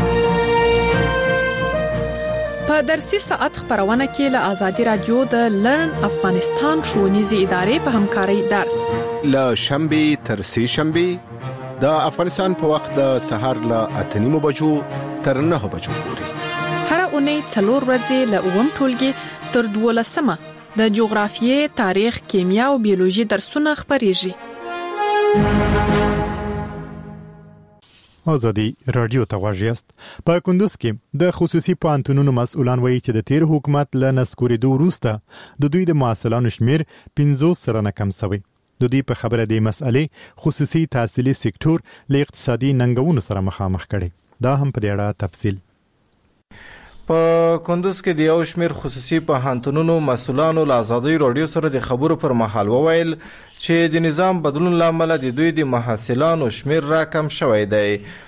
په درسي ساعت خبرونه کې له آزادي رادیو د لرن افغانستان ښوونیزې ادارې په همکارۍ درس له شنبه تر سه شنبه د افغانستان په وخت د سهار له 8:30 بجو تر 9 بجو پورې هر اونۍ 4 ورځې له 9 ټولګي تر 12 د جغرافیې، تاریخ، کیمیا او بیولوژي درسونه خبريږي. آزادي رادیو ته غواړئ. په کندوز کې د خصوصي پوهنتونونو مسؤلان وایي چې د تیر حکومت له نسکورېدو وروسته د دوی د محصلانو شمیر 50% کم شوی. د دې په خبره د مسئلې خصوصي تحصیلي سکتور له اقتصادي ننګونو سره مخامخ کړي. دا هم په دې اړه تفصیل. په کندوز کې د یو شمیر خصوصي پوهنتونونو مسؤلانو له آزادي رادیو سره د خبرو پر مهال وویل چې د نظام بدلون لامل د دوی د محصلانو شمیر راکم شوی دی.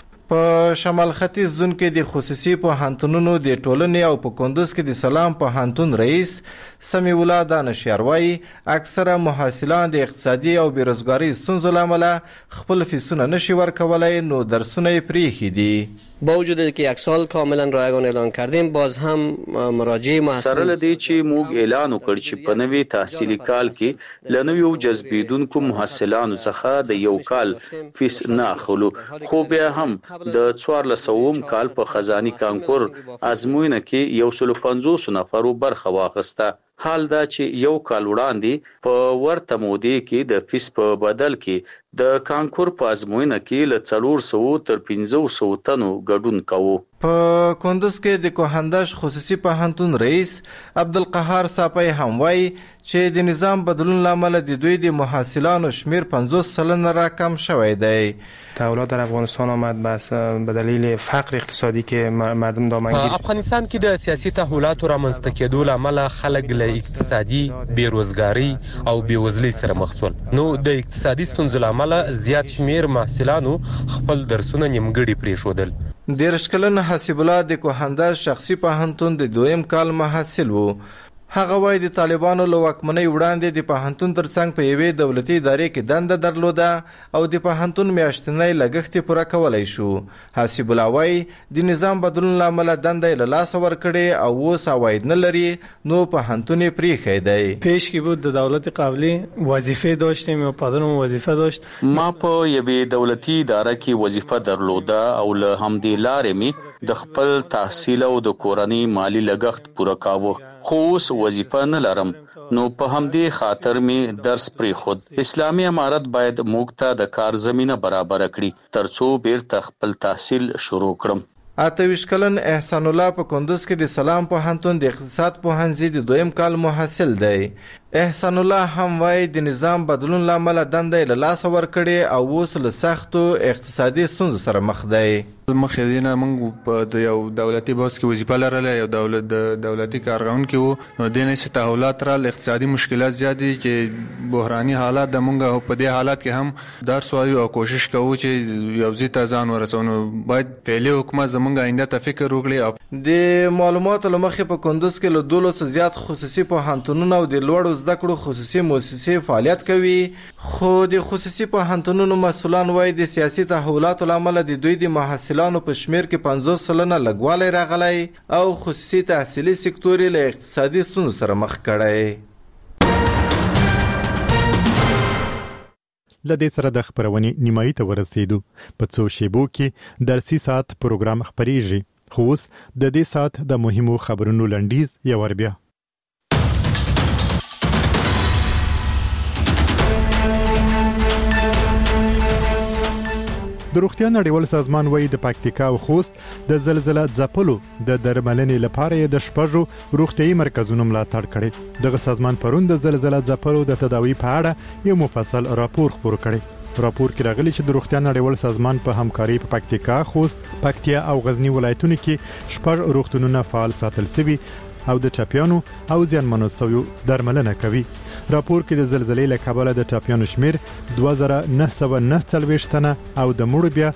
په شمال ختیځ زون کې د خصوصي پوهنتونونو د ټولنې او په کندوز کې د سلام پوهنتون رئیس سمیع الله دانشیار وایي اکثره محصلان د اقتصادي او بیروزګاری ستونزو لامل خپل فیسونه نشي ورکولای نو درسونه یې پریښي دي. با وجود که یک سال کاملا رایگان اعلان کردیم باز هم مراجع محصلین سره لدی چې موږ اعلان وکړ چې په نوي تحصیلي کال کې لنویو جذبیدونکو محصلانو څخه د یو کال فیس نه اخلو خو بیا هم د 1400 کال په خزاني کانکور ازموینه کې 150 نفرو برخه واخیسته. حال دا چې یو کال وړاندې په ورته مودې کې د فیس په بدل کې د کانکور په ازموینه کې له 400 تر 500 تنو ګډون کوو. په کندوز کې د کوهندش خصوصي پوهنتون رئیس عبدالقهار صافی هم وایي چې د نظام بدلون لامل د دوی د محصلانو شمیر 50% راکم شوی دی. تحولات در افغانستان آمد بس به دلیل فقر اقتصادی که مردم دامنگیر افغانستان کې د سیاسي تحولاتو رامنځته کېدو لامل خلک له اقتصادي بیروزګاری او بیوزلۍ سره مخ شول. نو د اقتصادي ستونزو لامل زیات شمیر محصلانو خپل درسونه نیمګړي پریښودل. 13 کلن حسیب الله د کوهندش شخصي پوهنتون د دویم کال محصل وو. هغه وایي د طالبانو له واکمنۍ وړاندې د پوهنتون ترڅنګ په یوې دولتي ادارې کې دنده درلوده او د پوهنتون میاشتنی لګښت پوره کولای شو. حسیب الله وایي د نظام بدلون لامل دنده له لاس ورکړي او اوس عواید نه لري نو پوهنتون یې پریښی دی. پیش کې بود د دولت قبلی وظیفه داشتیم او پادرم وظیفه داشت. ما په یوې دولتي اداره کې وظیفه درلوده او له همدې لارې می د خپل تحصیل او د کورنۍ مالی لګښت پوره کاوه خو اوس وظیفه نه لرم نو په همدې خاطر می درس پرې خود. اسلامي امارت باید موږ ته د کار زمينه برابر کړي ترڅو بیرته خپل تحصیل شروع کړم. 28 کلن احسان الله په کندوز کې د سلام پوهنتون د اقتصاد پوهنځي د دویم کال محصل دی. احسان الله هم وایي د نظام بدلون لامل دنده له لاس ورکړي او اوس له سختو اقتصادي ستونزو سره مخ دی. مخې دینه موږ په یو دولتي بوس کې وظیفه لرله، یو دولتي کارغون کې وو، نو دینه څه تحولات را اقتصادي مشکلات زیات دي چې بحراني حالات د موږ په دې حالات کې هم درس وایو او کوشش کوو چې یو ځای ځان ورسونو. باید فعلي حکومت زموږ آینده ته فکر وکړي. د معلوماتو لمخې په کندوز کې له 200 زیات خصوصي پوهنتونونه او د لوړو زده کړو خصوصي مؤسسې فعالیت کوي، خو د خصوصي پوهنتونونو مسؤلان وايي د سیاسي تحولاتو لامل د دوی د محصلانو په شمیر کې 50% لګوالی راغلی او خصوصي تحصیلي سکتور له اقتصادي ستونزو سره مخ کړی. لدې سره د خبرونې نیمایي ته ورسېدو. په څو شیبو کې درسي ساعت پروګرام خبرېږي، خو اوس د دې ساعت د مهمو خبرونو لنډیز یو ور بیا. د روغتیا نړیوال سازمان وايي د پکتیکا او خوست د زلزلې ځپلو د درملنې لپاره د شپږو روغتيایي مرکزونو ملاتړ کړي. دغه سازمان پرون د زلزلې ځپلو د تداوی په اړه یو مفصل راپور خپور کړي. راپور کې راغلي چې د روغتیا نړیوال سازمان په همکاري په پکتیکا، خوست، پکتیا او غزنی ولایتونو کې شپږ روغتونونه فعال ساتل شوي او د ټاپیانو او زیانمنو شویو درملنه کوي. راپور کې د زلزلې له کبله د ټاپیانو شمیر 2949 تنه او د مړو بیا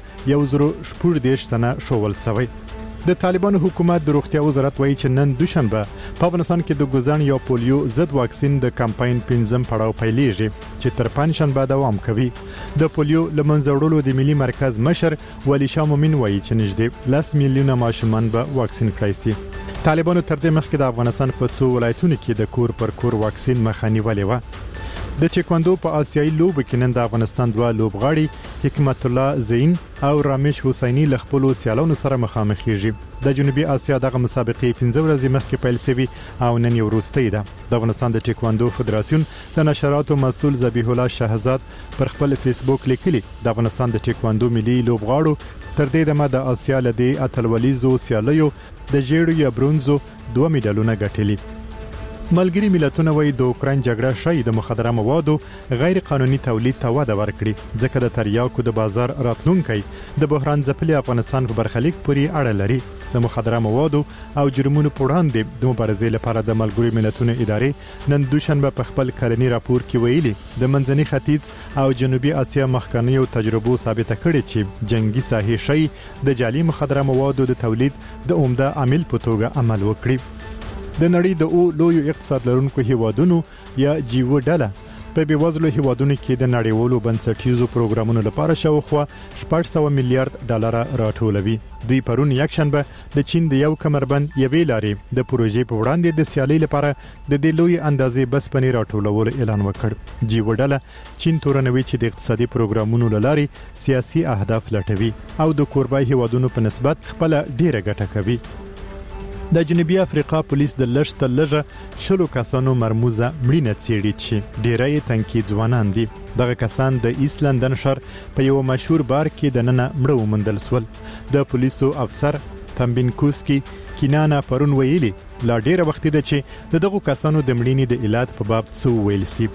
1014 تنه شوول شوی. د طالبانو حکومت د روغتیا وزارت وایي چې نن دوشنبه په افغانستان کې د ګوزن یا پولیو ضد واکسین د کمپاین 5م پړاو پیلېږي چې تر پنځشنبه دوام کوي. د پولیو لمنځه وړلو د ملي مرکز مشر ولی شاه مومن وایي چې نږدې 10 میلیونه ماشومان به واکسین کړي شي. طالبانو تر دې مخکې د افغانستان په څو ولایتونو کې د کور پر کور واکسین مخه نیولې وه. د چیکواندو په آسیایي لوبو کې نن د افغانستان دوه لوبغاړي حکمت الله زین او رامیش حسینی له خپلو سیالانو سره مخامخېږي. د جنوبي اسیا دغه مسابقې 15 ورځې مخکې پیل شوي او نن یې وروستۍ ده. د افغانستان د چیکواندو فدراسیون د نشراتو مسؤل ذبیح الله شهزاد پر خپل فیسبوک لیکلي د افغانستان د چیکواندو ملي لوبغاړو تر دې دمه د اسیا لدی اتلولیزو سیالیو د جېړو یا برونزو 2 میډالونه ګټلي. ملګری ملتونه وایي د اوکراین جګړه شاید د مخدره موادو غیر قانوني تولید ته وده ورکړي، ځکه د تریاکو د بازار راتلونکي د بحران ځپلي افغانستان په برخلیک پورې اړه لري. د مخدره موادو او جرمونو په وړاندې د مبارزې لپاره د ملګرو ملتونو ادارې نن دوشنبه په خپل کلنی راپور کې ویلي د منځني ختیځ او جنوبي اسیا مخکنیو تجربو ثابته کړې چې جنگي ساحې شي د جعلي مخدره موادو د تولید د عمده عامل په توګه عمل وکړي. د نړۍ د لویو اقتصاد لرونکو هیوادونو یا جیو ډله په بیوزلو هیوادونو کې د نړیوالو بنسټیزو پروګرامونو لپاره شاوخوا 400 میلیارډ ډالر راټولوي. دوی پرون یکشنبه د چین د یو کمربند یوې لارې د پروژې په وړاندې د سیالي لپاره د دې لوی اندازې بسپنې راټولولو اعلان وکړ. جیو ډله چین تورنوي چې د اقتصادي پروګرامونو لارې سیاسي اهداف لټوي او د کوربای هیوادونو په نسبت خپل ډیره ګټه کوي. د جنوبي افریقا پولیس د لږه 10 کسانو مرموزه مړینه څېړي چې ډیری تنکي ځوانان دي. دغه کسان د ایست لندن ښار په یو مشهور بار کې د ننه مړه وموندل شول. د پولیسو افسر تمبینکوسکي کینانا پرون ویلي لا ډیره وخت ده چې دغه کسانو د مړینې د علت په باب څه ویل شي.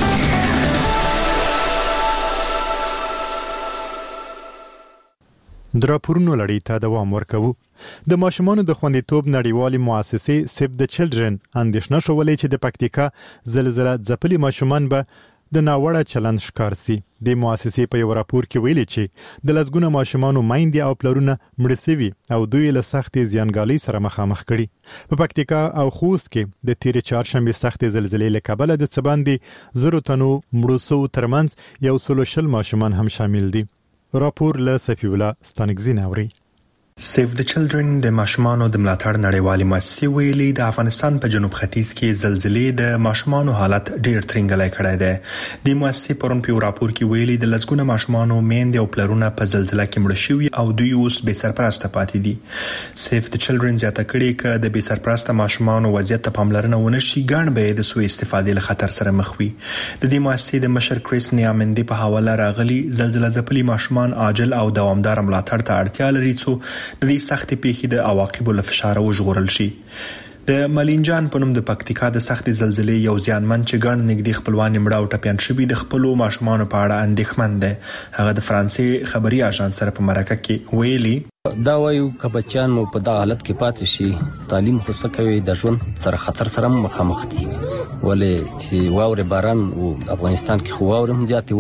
د راپورونو لړۍ ته دوام ورکوو. د ماشومانو د خوندیتوب نړیوالې مؤسسې سیف د چلډرن اندېښنه شولې چې د پکتیکا زلزلې ځپلي ماشومان به د ناوړه چلند ښکار شي. د مؤسسې په یو راپور کې ویلي چې د لسګونه ماشومانو میندې او پلرونه مړه شوي او دوی له سختې زیانګالۍ سره مخامخ کړي. په پکتیکا او خوست کې د تیر چهارشنبه سختې زلزلې له کبله د څه باندې 0 تنو مړو شو ترمنځ 120 ماشومان هم شامل دي. راپور له صفی الله ستانګزین اوري. سیف د چلډرن د ماشومانو د ملاتړ نړیوالې مؤسسې ویلي د افغانستان په جنوب ختیځ کې زلزلې د ماشومانو حالت ډیر ترنګلای کړی دی. د مؤسسې پرون په راپور کې ویلي د لسګونه ماشومانو میندې او پلرونه په زلزلې کې مړه شوي او دوی اوس بې سرپرسته پاتې دي. سیف د چلډرن زیاته کړي چې د بې سرپرسته ماشومانو وضعیت ته پاملرنه ونه شي ګڼ به د سوء استفادې له خطر سره مخ وي. د دې مؤسسې د مشر کریس نیامندي په حواله راغلي زلزلې ځپلي ماشومان عاجل او دوامدار ملاتړ ته اړتیا لري څو د دې سختې پیښې د عواقبو له فشار وژغورل شي. د ملینجان په نوم د پکتیکا د سخت زلزلې یو ځانمن چې ګڼ نږدې خپلوان مړه او ټپيان شوي د خپل ماشومان په اړه اندېښمن دي. هغه د فرانسې خبري اژانس سره په مرکه کې ویلي دا وایو که بچیان مو په دغه حالت کې پاتې شي تعلیم خو څه کوي د ژوند سره خطر سره مخامخ دي ولې چې واورې باران او افغانستان کې خو واورم زیاتې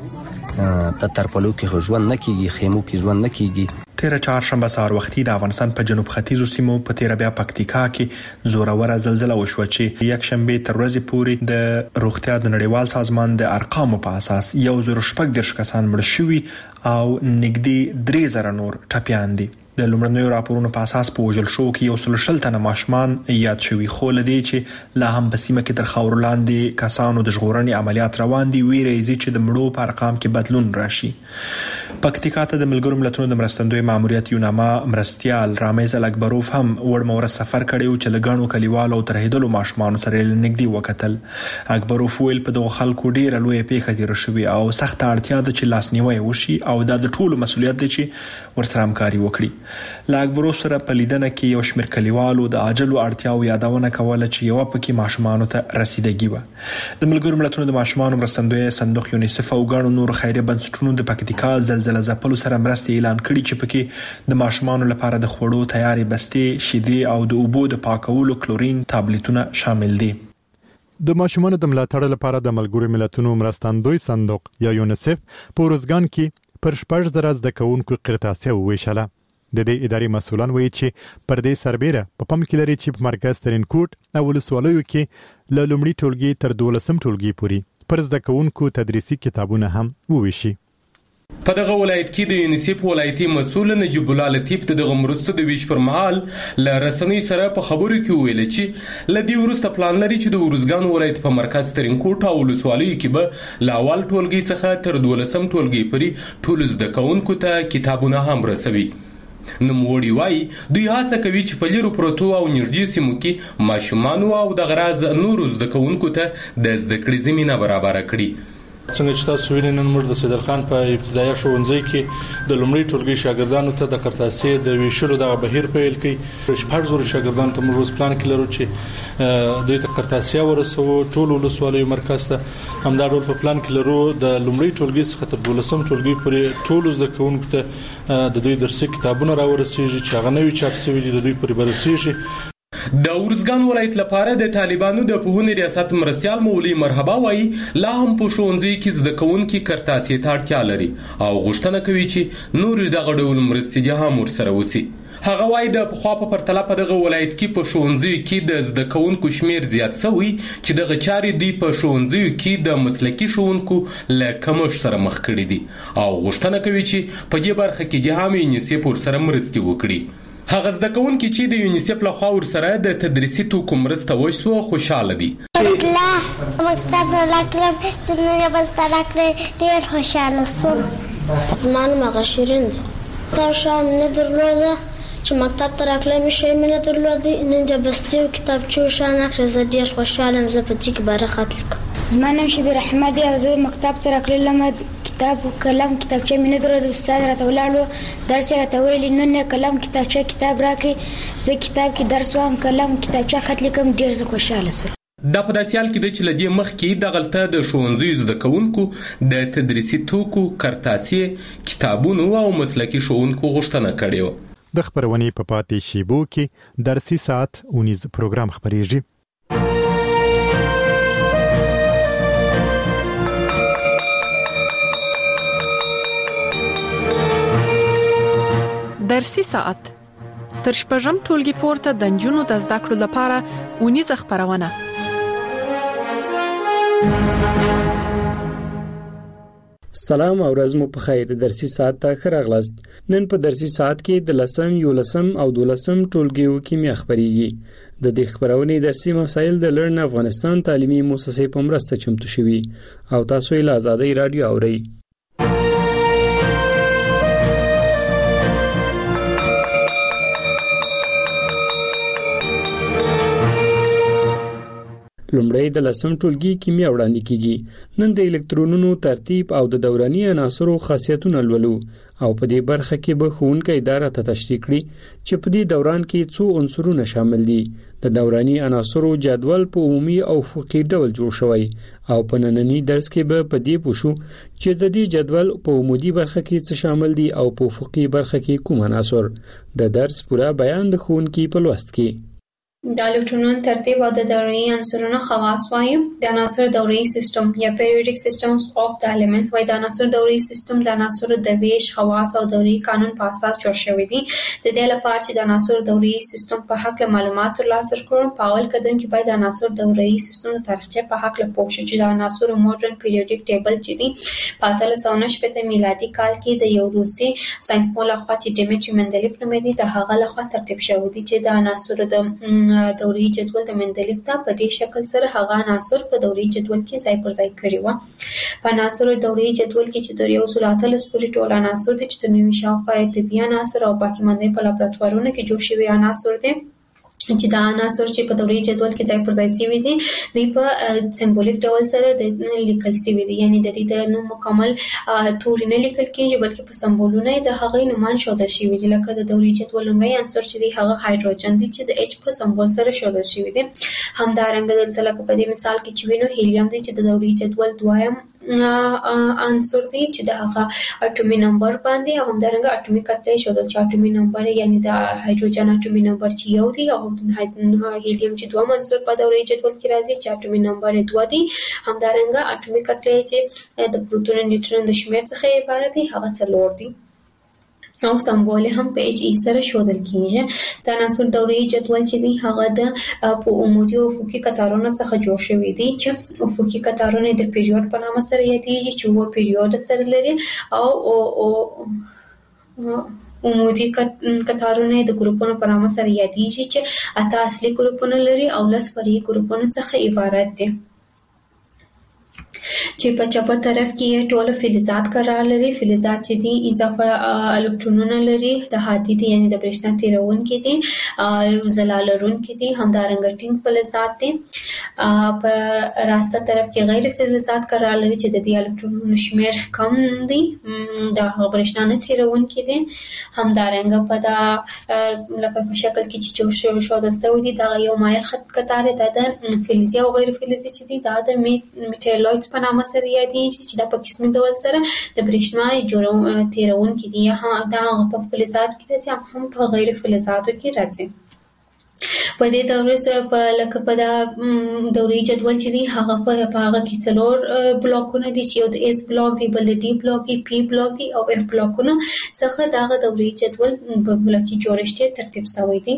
ورېږي ته ترپلو کې خو ژوند نه کیږي خیمو کې ژوند نه کیږي. تیر چهارشنبه سهار وختي د افغانستان په جنوب ختیځو سیمو په تیر بیا پکتیکا کې زوروره زلزلہ وشوه چې یک شنبه تر ورځې پورې د روغتیا د نړیوال سازمان د ارقامو په اساس 114 کسان مړ شوي او نږدې 3000 نور ټپيان دي. د لومړنیو راپورونو په اساس په وژل شو کې 130 تنه ماشومان یاد شوي خو لدی چې لا هم په سیمه کې تر خاور لاندې کسانو د ژغورنې عملیات روان دي ویریږي چې د مړو په ارقام کې بدلون راشي. پکتیکا ته د ملګرو ملتونو د مرستندوی ماموریت یوناما مرستيال رامیز الاکبروف هم ورمور سفر کړیو چې لګانو کلیوالو تر هیدلو ماشومان سره نږدې وکتل. اکبروف ویل په دغه خلکو ډیره لوی پیښه دي رشوي او سخت اړتیا ده چې لاسنیوي وشي او د ټولو مسولیت دی چې ورسره همکاري وکړي. لاګبرو سره په لیدنه کې یو شمېر کلیوالو د عاجلو اړتیاو یادونه کوله چې یو پکې ماشومان ته رسیدګي و. د ملګرو ملتونو د ماشومان مرستندوی صندوق یونیسف او ګڼو نور خیري بنسټونو د پکتیکا زلزلہ ځپلو سره مرستې اعلان کړي چې پکې د ماشومان لپاره د خوړو تیاری بستې شیدې او د اوبو د پاکولو کلورین تابلیتونه شامل دي. د ماشومان د ملاتړ لپاره د ملګرو ملتونو مرستندوی صندوق یا یونیسف په ورځګان کې پر 14,000 زده کوونکو قرطاسیه وویشله. د دې ادارې مسؤلان وایي چې پر دې سربېره په پام کې لري چې په مرکز ترینکوټ او ولسوالیو کې له لومړي ټولګي تر 12م ټولګي پورې پر زده کوونکو تدریسي کتابونه هم وویشي. په دغه ولایت کې د یونیسف ولایتي مسؤل نجیب الله لطیف د مرستو د ویش پر مهال ل رسنۍ سره په خبرو کې ویل چې لدی ورسته پلان لري چې د ورزګان ولایت په مرکز ترینکوټ او ولسوالیو کې به لاول ټولګي څخه تر 12م ټولګي پورې ټول زده کوونکو ته کتابونه هم رسوي. نوموړي وایي دوی هڅه کوي چې په لیرو پروتو او نږدې سیمو کې ماشومان او د غراز نورو زده کوونکو ته د زده کړې زمينه برابر کړي. څنګه چې تاسو وینئ نن موږ د سیدل خان په ابتدایي ښوونځي کې د لومړي ټولګي شاګردانو ته د قرطاسیې د ویشلو د بهیر پیل کړي. 14,000 شاګردان ته موږ پلان کې لرو چې دوی ته قرطاسیه ورسوو ټول ولسوالیو مرکز ته. همدا ډول په پلان کې لرو د لومړي ټولګي څخه تر 12م ټولګي پورې ټول زده کوونکو ته د دوی درسي کتابونه راورسیږي چې هغه نوي چاپ شوي دي د دوی پورې برسیږي. د ورزګان ولایت لپاره د طالبانو د پوهنې ریاست مرستيال مولوی مرحبا وایي لا هم په ښوونځي کې زده کوونکي قرطاسیې ته اړتیا لري او غوښتنه کوي چې نور دغه ډول مرستې هم ورسره وسی. هغه وایي د پخوا په پرتله په دغه ولایت کې په ښوونځي کې د زده کوونکو شمیر زیات شوی چې دغه چارې دی په ښوونځي کې د مسلکي ښوونکو له کمښت سره مخ کړي دي او غوښتنه کوي چې په دې برخه کې د هم یونیسف ورسره مرستې وکړي. هغه زده کوونکي چې د یونیسف له خوا ورسره د تدریسي توکو مرسته وشوه خوشاله دي. مکتب راکړم چې نن بس راکړې ډېر خوشاله شوم. زما نوم هغه شیرین ده. تاسو هم نه درلوده چې مکتب ته راکړم شي مې نه درلوده نن جبستي او کتابچو شان راکړه زه ډېر خوشاله یم. زه په دې کې برخه اخلم. زما نوم شبیر احمد او زه مکتب ته راکړم کتاب قلم کتابچه مې نه درلوده. استاد راته ولاړو درس راته ویلی نن قلم کتابچه کتاب راکې زه کتاب کې درس وایم قلم کتابچه خط لیکم ډېر زه خوشاله شوم. دا په داسې حال کې دی چې لدې مخکې د غلطه د ښوونځیو زده کوونکو د تدریسي توکو قرطاسیې کتابونو او مسلکي ښوونکو غوښتنه کړې وه. د خبرونې په پاتې شیبو کې درسي ساعت 19 پروګرام خبرېږي. درسي ساعت تر شپږم ټولګي پورته د نجونو د زده کړو لپاره 19 خبرونه. سلام او ورځ مو په خیر. درسي ساعت ته ښه راغلاست. نن په درسي ساعت کې د 10م، 11م او 12م ټولګیو کیمیا خبريږي. د دې خبرونې درسي مسایل د لرن افغانستان تعلیمي مؤسسې په مرسته چمتو شوي او تاسو یې له آزادۍ رادیو اورئ. لومړی د لسم ټولګي کیمیا وړاندې کیږي. نن د الکترونونو ترتیب او د دوراني عناصرو خاصیتونه لولو او په دې برخه کې به ښوونکی اداره ته تشریح کړي چې په دې دوران کې څو عنصرونه شامل دي. د دوراني عناصرو جدول په عمومي او افقي ډول جوړ شوی او په نننی درس کې به په دې پوښو چې د دې جدول په عمودي برخه کې څه شامل دي او په افقي برخه کې کوم عناصر. د درس پوره بیان د ښوونکي په لوست کې. د الکترونونو ترتیب او د دوري عنصرونو خواص وایم. د عناصر دوري سیستم یا پیریوډیک سیستمز اف د الیمنټس وای. د عناصر دوري سیستم د عناصر د ویش خواص او دوري قانون په اساس جوړ شوی دی. د دې لپاره چې د عناصر دوري سیستم په حق له معلومات ترلاسه کړو، په اول قدم کې باید د عناصر دوري سیستم د تاریخچه په حق له پوه شو چې د عناصر ماډرن پیریوډیک ټیبل چې دی په 1990 میلادي کال کې د یو روسي ساينسپوه لخوا چې ډیمیټري مندلیف نومېده د هغه لخوا ترتیب شوی دی چې د عناصر د دوري جدول د مندلیف ته په دې شکل سره هغه عناصر په دوري جدول کې ځای پر ځای کړی و. په عناصر دوري جدول کې چې د یو سلاتل سپوري ټول عناصر دي چې د نوي شاوخوا طبي عناصر او باقي مانده په لابراتوارونو کې جوړ شوی عناصر دي چې دا عناصر چې په دوري جدول کې ځای پر ځای شوی دي د په سمبولیک ډول سره د لیکل شوی دي، یعنی د دې د نوم مکمل توري نه لیکل کېږي بلکې په سمبولونه د هغې نومان ښودل شوي دي. لکه د دوري جدول لومړی عنصر چې دی هغه هایدروجن دی چې د اچ په سمبول سره ښودل شوی دی. همدارنګه دلته لکه په دې مثال کې چې وینو هیلیم دی چې د دوري جدول دویم عنصر دی چې د هغه اټومي نمبر باندې او همدارنګه اټومي کتله ښودل چې اټومي نمبر یعنی د هایدروجن اټومي نمبر چې یو دی او هیلیم چې دوه عنصر په دوري جدول کې راځي چې اټومي نمبر 2 دی. همدارنګه اټومي کتله چې د پروتون نیوټرون د شمیر څخه عبارت دی هغه 4 دی او سمبول هم په اچ ای سره ښودل کیږي. د عناصر دوري جدول چې دی هغه د په عمودي او افقي قطارونو څخه جوړ شوی دی چې افقي قطارونه د پیریود په نامه سره یادېږي چې و پیریود سره لري او عمودي قطارونه د ګروپونو په نامه سره یادېږي چې 8 اصلي ګروپونه لري او 10 فرعي ګروپونه څخه عبارت دي چې په چپه طرف کې ټول فلزات قرار لري. فلزات چې دي اضافه الکترونونه لري، د هادي دي یعنی د برېښنا تیرونکي دي، ځلا لرونکي دي، همدارنګه ټینګ فلزات دي. په راسته طرف کې غیر فلزات قرار لري چې د دې الکترونونو شمیر کم دي، د برېښنا نه تیرونکي دي. همدارنګه په دا لکه په شکل کې چې ښودل شوی دي دا یو مایل خط قطار دی د فلزي او غیر فلزي چې دي دا د میټالویډز په نامه سره یادېږي چې دا په قسمي ډول سره د برېښنا تیرونکي دي. دا په فلزات کې راځي هم په غیر فلزاتو کې راځي. په دې دورې سره په لکه په دا دوري جدول چې دی هغه په هغه کې 4 بلاکونه دي چې یو د اس بلاک دی، بل د ډي بلاک دی، پی بلاک دی او اف بلاکونه څخه دا دوري جدول په بلاکي جوړښت ترتیب شوی دی.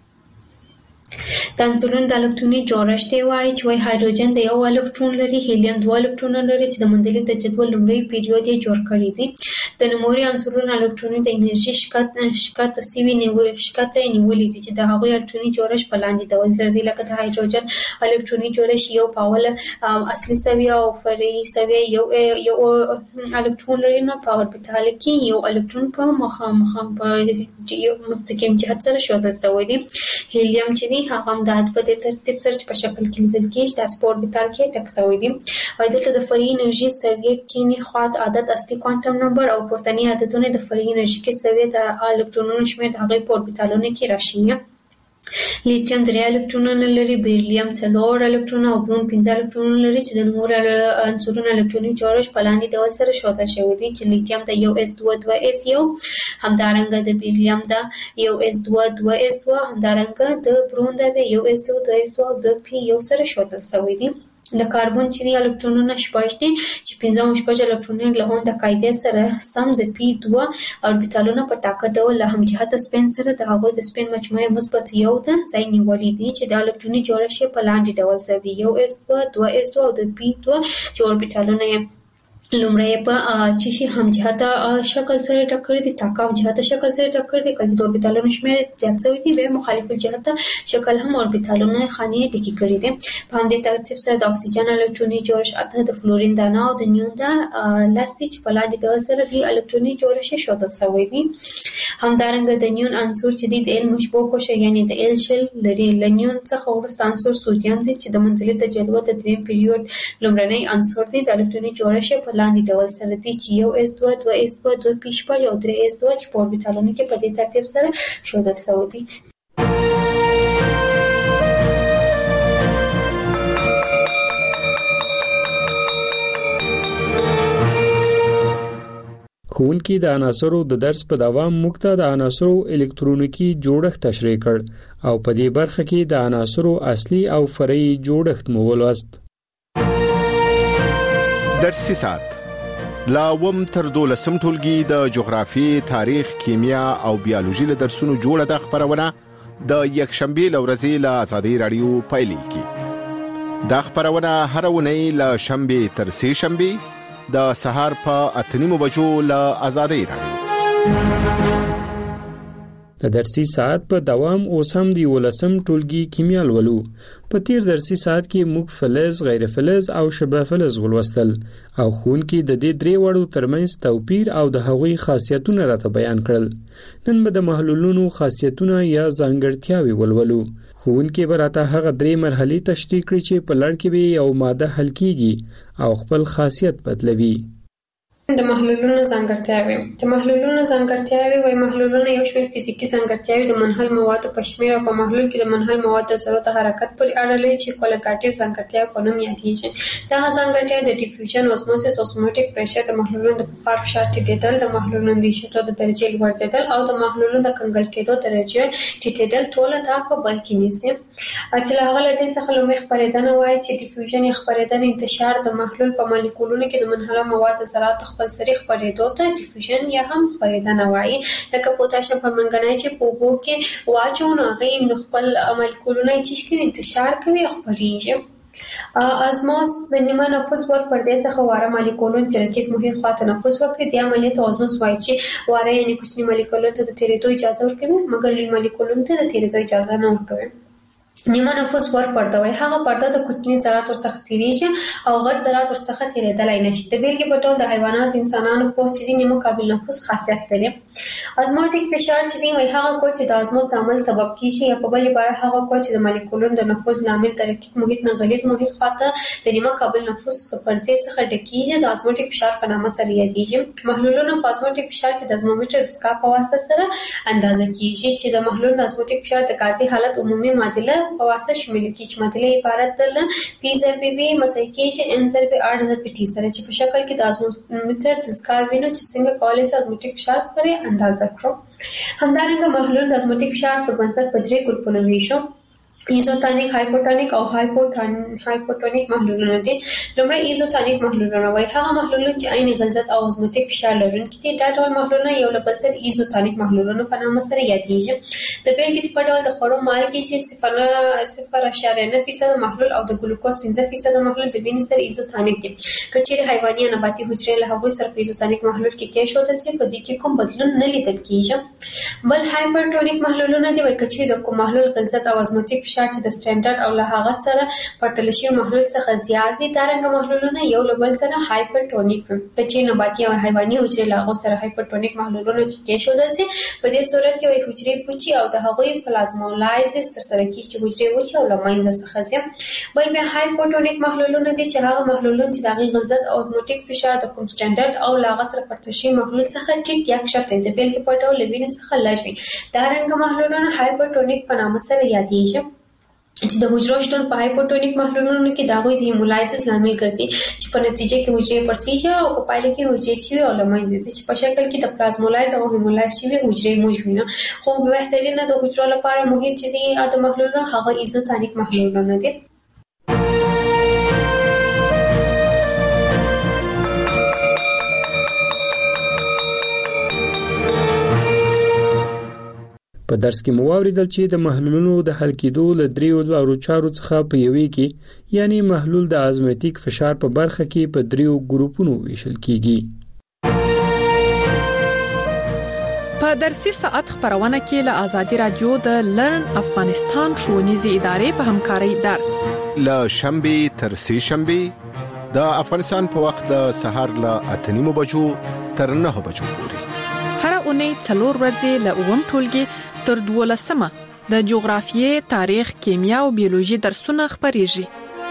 د عنصرونو د الکتروني جوړښت وایي چې هایدروجن د یو الکترون لري، هیلیم 2 الکترونونه لري چې د مندلیف د جدول لومړی پیریود یې جوړ کړی دی. د نوموړي عنصرونو الکتروني د انرژي شکته سوي نیولې دي چې د هغوی الکتروني جوړښت په لاندې ډول سره دی. لکه د هایدروجن الکتروني جوړښت یو په اوله اصلي سویه او فرعي سویه یو الکترون لري، نو په اوربیتال کې یو الکترون په مخامخ په یو مستقیم جهت سره ښودل شوی دی. هیلیم چې هغه هم د په دې ترتیب سره په شکل کې لیدل کېږي د سپور اوربیتال کې ټک شوی دی. او دلته د فرعي انرژي سویه کې نه خواط عدد اصلي کوانټم نمبر او پورتني عددونه د فرعي انرژي کې سویه د الکترونونو شمیر د هغې په اوربیتالونو کې راشي. لیتیم 3 الکترونونه لري، بیریلیم 4 الکترونونه او برون 15 الکترونونه لري چې د نوموړو عنصرونو الکتروني جوړښت په لاندې ډول سره ښودل شوی دی چې لیتیم د یو اس 2 2 اس یو، همدارنګه د بیریلیم د یو اس 2 2 اس 2، همدارنګه د برون د یو اس 2 2 اس 2 او د پی یو سره ښودل شوی دی. د کاربن چې الکترونونه شپږ دي چې 15 الکترونونه له هغه د قاعده سره سم د پی 2 اوربیتالونو په ټاکه ډول له همجهته سپین سره د هغوی د سپین مجموعه مثبت یو د ځای نیولې دي چې د الکتروني جوړښت په لاندې ډول سره دی، یو اس 2 2 اس 2 او د پی 2 چې اوربیتالونه لومړی په چې شي هم جهته شکل سره ټکر دي تاکاو جهته شکل سره ټکر دي کله د اوربیتالونو شمیر زیات شوی دی به مخالف جهته شکل هم اوربیتالونو خانې ډکی کړی دي په همدې ترتیب سره د اکسیجن الکتروني جوړښت اته د فلورین دانه او د نیون دا لاستي چې په لاندې ډول سره د الکتروني جوړښت شودل شوی دی همدارنګه د نیون عنصر چې د ال مشبوه کوشه یعنی د ال شل لري لنیون څخه ورسته عنصر سودیم دی چې د منطلب د جدول د دریم پیریود لومړنی عنصر دی د الکتروني جوړښت په لاندې ډول سره دی چې یو s2 2s2 2p او 3s2 چې په اوربیتالونو کې په دې ترتیب سره ښودل شوی دی. ښوونکي د عناصرو د درس په دوام موږ ته د عناصرو الکترونیکی جوړښت تشریح کړ او په دې برخه کې د عناصرو اصلي او فرعي جوړښت مو ولوست. درسي ساعت لاوم تر 12 ټولګي د جغرافي، تاریخ، کیمیا او بیولوژي له درسونو جوړه د خبرونه د یکشنبه لورځي له آزادۍ رادیو پایلیږي. دا خبرونه هر ونی له شنبه تر سه شنبه د سهار په 8:30 بجو له آزادۍ رادیو. د درسي ساعت په دوام اوس هم دی ولسم ټولګي کیمیا ولولو. په تیر درسي ساعت کې موږ فلز، غیر فلز او شبه فلز ولوستل او ښوونکي د دې درې وړو ترمنځ توپیر او د هغوی خاصیتونه راته بیان کړل. نن به د محلولونو خاصیتونه یا ځانګړتیاوې ولولو. ښوونکي به راته هغه درې مرحلې تشریح کړي چې په لړ کې به یو ماده حل کیږي او خپل خاصیت بدلوي. د محلولونو ځانګړتیاوې وایي محلولونه یو شمېر فزیکي ځانګړتیاوې د منحل موادو په شمېر او په محلول کې د منحل موادو د ذرو د حرکت پورې اړه لري چې کولیګاټیو ځانګړتیاوې په نوم یادېږي. دغه ځانګړتیاوې د ډیفیوژن، اوزموسیس، اوسموټیک پریشر، د محلولونو د بخار فشار ټیټېدل، د محلولونو د ایشېدو د درجې لوړېدل او د محلولونو د کنګل کېدو درجه ټیټېدل ټول دا په بر کې نیسي. چې له هغه له ډلې څخه لومړی خپرېدنه وایي چې ډیفیوژن یا خپرېدنه انتشار د محلول په مالیکولونو کې د منحله موادو ذرات خپل سري خپرېدو ته ډیفیوژن یا هم خپرېدنه وایي. لکه پوتاشیم پرمنګنایټ چې په اوبو کې واچو نو هغه خپل مالیکولونه چې انتشار کوي او خپرېږي. ازموس د نیمه نفوس ور پردې څخه واره مالیکولون چې رقیب محیط خواته نفوس وکړي د عملیات ازموس وایي چې واره یعنی کوچني مالیکولونو ته د تیرېدو اجازه ورکوي مګر لوی مالیکولونو ته د تیرېدو اجازه نه ورکوي. نیمه نفوس ور پرده وایي هغه پرده د کوچني ذرات ورڅخه تیریږي او غټ ذرات ورڅخه تیرېدلای نشي. د بیلګې په ډول د حیوانات، انسانانو پوست چې نیمه قابل نفوس خاصیت لري. ازموټیک فشار چې دی وایي هغه کوچ د ازموس عمل سبب کیږي یا په بل عبارت هغه کوچ د مالیکولونو د نفوذ لامل د رقیق محیط نه غلیظ محیط خواته د نیمه قابل نفوس د پردې څخه ډکیږي د ازموټیک فشار په نامه سره یادېږي. محلولونه په ازموټیک فشار کې د ازمومیټر د اسکاپ په واسطه سره اندازه کیږي چې د محلول د ازموټیک فشار د غازي حالت عمومي معادله په واسطه شامل کیږي چې معادله عبارت ده P ضرب V مساوي کیږي N ضرب R ضرب T سره چې په شکل کې د ازمومیټر د اسکاپ وینو چې څنګه کولای شي ازموټیک فشار پرې اندازه کړو. همدارنګه محلول د ازموټیک فشار په بنسټ په درې ګروپونو ویشو. ایزوتونیک، هایپوټونیک او هایپوټونیک محلولونه دي. لومړی ایزوتونیک محلولونه وایي هغه محلولونه چې عین غلظت او ازموټیک فشار لرونکي دي. دا ډول محلولونه یو له بل سره ایزوتونیک محلولونه په نامه سره یادېږي. د بیلګې په ډول د خورو مالګې چې 0.9% محلول او د ګلوکوز 15% محلول د وینې سره ایزوتونیک دي. که چیرې حیواني یا نباتي حجرې له هغوی سره په ایزوتونیک محلول کې کېښودل شي په دې کې کوم بدلون نه لیدل کېږي. بل هایپرټونیک محلولونه دي وایي که چیرې د کوم محلول غلظت او ازموټیک فشار چې د سټانډرډ او له هغه سره پرتله شوي محلول څخه زیات وي دا رنګه محلولونه یو له بل سره هایپرټونیک وي. که چیرې نباتي او حیواني حجرې له هغو سره هایپرټونیک محلولونو کې کېښودل شي په دې صورت کې وایي حجرې پوچي او د هغوی پلازمولایزس ترسره کېږي چې حجرې وچې او له منځه څخه ځي. بل بیا هایپوټونیک محلولونه دي چې هغه محلولونه چې د هغې غلظت او ازموټیک فشار د کوم سټانډرډ او له هغه سره پرتله شوي محلول څخه ټیټ یا کښته د بیلګې په ډول له وینې څخه لږ وي. دا رنګه محلولونه هایپرټونیک په نامه سره یادېږي چې د حجرو شتون په هایپوټونیک محلولونو کې د هغوی د هیمولایزس لامل ګرځي چې په نتیجه کې حجرې پرسیږي او په پایله کې حجرې چوي او له منځه ځي چې په شکل کې د پلازمولایز او هیمولایز شوي حجرې موږ وینو. خو بهترینه د حجرو لپاره محیط چې دی د محلولونو هغه ایزوتونیک محلولونه دي. په درس کې مو واوریدل چې د محلولونو د حل کېدو له دریو لارو چارو څخه په یوې کې یعنی محلول د ازمیتیک فشار په برخه کې په دریو ګروپونو ویشل کیږي. په درسي ساعت خبرونه کې له آزادي رادیو د لرن افغانستان ښوونیزې ادارې په همکارۍ درس له شنبه تر سه شنبه د افغانستان په وخت د سهار له 8:30 بجو تر 9 بجو پورې هر اونۍ 4 ورځې له 9 ټولګي تر 12 د جغرافیې، تاریخ، کیمیا او بیولوژي درسونه خبريږي.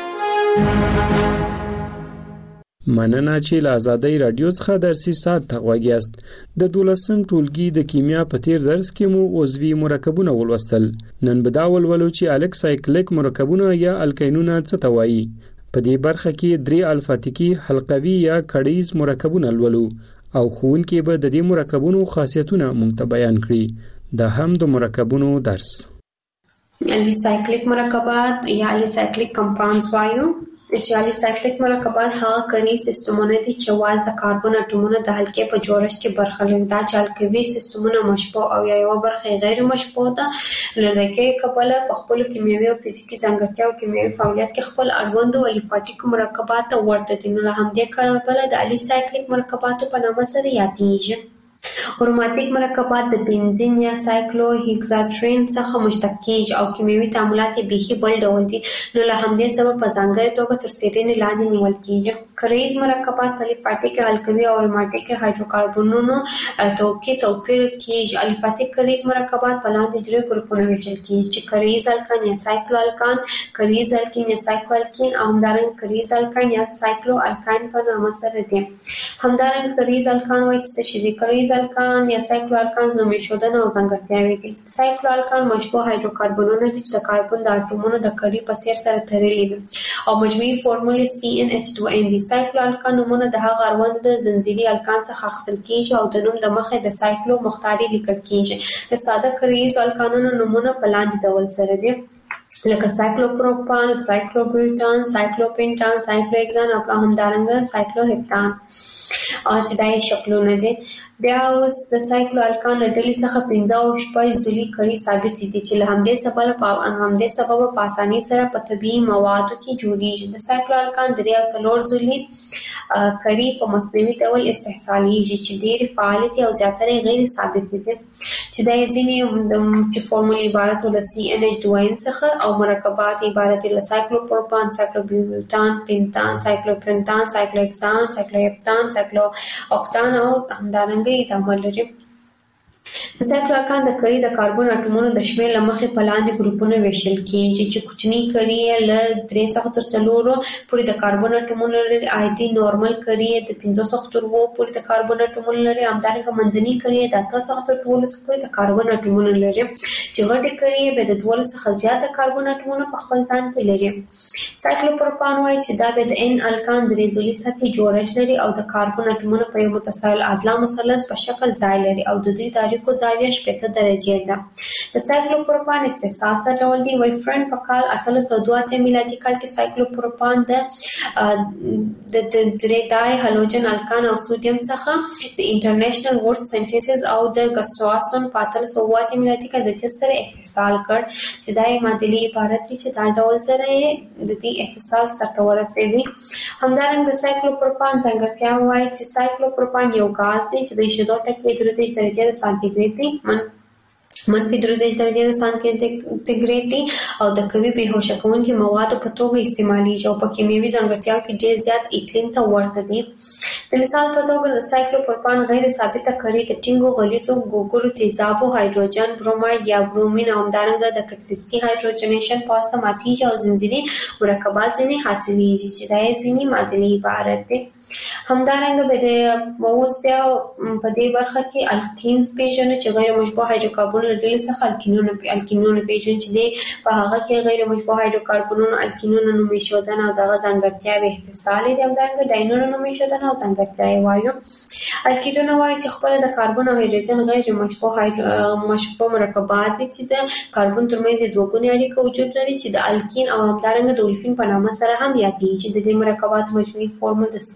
مننه چې له آزادۍ رادیو څخه درسي ساعت تغواګیاست. د 12 ټولګي د کیمیا په تیر درس کې مو عضوي مرکبونه ولوستل. نن به دا ولولو چې الکسایکلیک مرکبونه یا الکینونه څه ته وایي. په دې برخه کې 3 الفاتیکي حلقوي یا کړیز مرکبونه لولو او ښوونکي به د دې مرکبونو خاصیتونه مونږ ته بیان کړي. دا هم د مرکبونو درس. الیسایکلیک مرکبات یا الیسایکلیک کمپاونډز وایو. چې الیسایکلیک مرکبات هغه کړي سیستمونه دي چې واز د کاربن اټومونو د حلقې په جوړښت کې برخه لري. دا چې الکوي سیستمونه مشبوع او یو برخه غیر مشبوع ده لکه کبل په خپل کیمیاوي او فزیکي ځانګړتیا او کیمیاوي فعالیت کې خپل اړوند او الیفاتیک مرکبات ورته دي. نو هم دې کاربل د الیسایکلیک مرکباتو په نامه سره یادېږي. اروماتیک مرکبات د بنزین یا سایکلو هیکساترین څخه مشتق کیږي او کیمیاوي تعاملات یې بيخي بل ډول دي. نو له همدې سبب په ځانګړي توګه تر څېړنې لاندې نیول کیږي. کریز مرکبات په الفاتیک الکوي او اروماتیک هایدروکاربنونو توپیر کیږي. الفاتیک کریز مرکبات په لاندې درې ګروپونو ویشل کیږي: کریز الکان یا سایکلو الکان، کریز الکین یا سایکلو الکین او همدارنګه کریز الکان یا سایکلو الکان په نامه سره دي. همدارنګه کریز الکان وایي چې کریز الکان یا سایکلو الکانز نومې شودنه او ځانګړتیاوې دي. سایکلو الکان مشبوع هایدروکاربنونه دي چې د کاربن د اټومونو د کړي په څیر سره تړلي وي او مجموعي فورمولې CnH2n دي. سایکلو الکان نومونه د هغه اړوند د زنجیري الکان څخه اخیستل کیږي او د نوم د مخې د سایکلو مختاري لیکل کیږي. د ساده کریز الکانونو نومونه په لاندې ډول سره دي لکه سایکلوپروپان، سایکلوبیوټان، سایکلوپینټان، سایکلوهکسان او همدارنګه سایکلوهپټان چې دا یې شکلونه دي. بیا اوس د سایکلو الکان ډلې څخه 15 او 16 ځلې کړي ثابت دي چې له همدې سبب په اسانۍ سره په طبيعي موادو کې جوړیږي. د سایکلو الکان 3 او 4 ځلې کړي په مصنوعي ډول استحصالېږي چې ډېر فعال دي او زیاتره غیر ثابت دي چې دا ځینې چې فورمول عبارت له CnH2n څخه او مرکبات عبارت له سایکلوپروپان، سایکلوبیوټان، پینتان، سایکلوپنتان، سایکلوهکسان، سایکلوهپتان، سایکلوآکتان او همدارنګه تعامل لري. د سایکلو الکان د کړي د کاربن اټومونو د شمېر له مخې په لاندې ګروپونو ویشل کیږي چې کوچني کړي له 3 څخه تر 4 پورې د کاربن اټومونو لري. آیدي نورمال کړي د 5 څخه تر 2 پورې د کاربن اټومونو لري. همدارنګه منځني کړي د 8 څخه تر 12 پورې د کاربن اټومونو لري چې غټي کړي به د 12 څخه زیات د کاربن اټومونو په خپل ځان کې لري. سایکلوپروپان وایي چې دا به د N الکان د ریزولي سطحي جوړښت لري او د کاربن اټومونو په یو متصل اضلاع مثلث په شکل ځای لري او د دوی تاریخو زاویه 80 درجې ده. د سایکلوپروپان استحصال څه ډول دی؟ وای فرند په کال 1882 میلادي کال کې سایکلوپروپان د درېدای هالوجن الکان او سودیم څخه د انټرنیشنل ورست سنټیسز او د ګسټواسون په 1880 میلادي کال د سره استحصال کړ چې دای معادلې عبارت دي چې دا ډول سره د دې اتصال سره ورسېږي. همدارنګه د سایکلوپروپان ځانګړتیا وایي چې سایکلوپروپان یو غاز دی چې د شیدو ټکي 33 درجې سانتیګریډ دی منفي 33 درجې سانتیګریډ دی او د قوي بېهوشه کوونکي موادو په توګه استعمالېږي او په کیمیاوي ځانګړتیاو کې ډېر زیات ایتلین ته ورته دي. د مثال په توګه د سایکلوپروپان غیر ثابته کړي د ټینګو غلیظو ګوګړو تیزابو هایدروجن بروماید یا برومین او همدارنګه د کتلیستي هایدروجنیشن په واسطه ماتیږي او زنجیري مرکبات ځینې حاصلېږي چې دا یې ځینې معادلې عبارت دي. همدارنګه به د اوس بیا په دې برخه کې الکینز پیژنو چې غیر مشبوع هایدروکاربن ډلې څخه الکینونه پیژنو چې په هغه کې غیر مشبوع هایدروکاربنونو الکینونو نومې شودنه او دغه ځانګړتیاوې اتصال دي. همدارنګه ډاینونو نومې شودنه او ځانګړتیاوې وایو. الکینونه وایي چې خپل د کاربن او هایدروجن غیر مشبوع مرکبات دي چې د کاربن ترمنځ دوه ګونې اړیکه وجود لري چې د الکین او همدارنګه د اولفین په نامه سره هم یادېږي. د دې مرکبات مجموعي فورمول د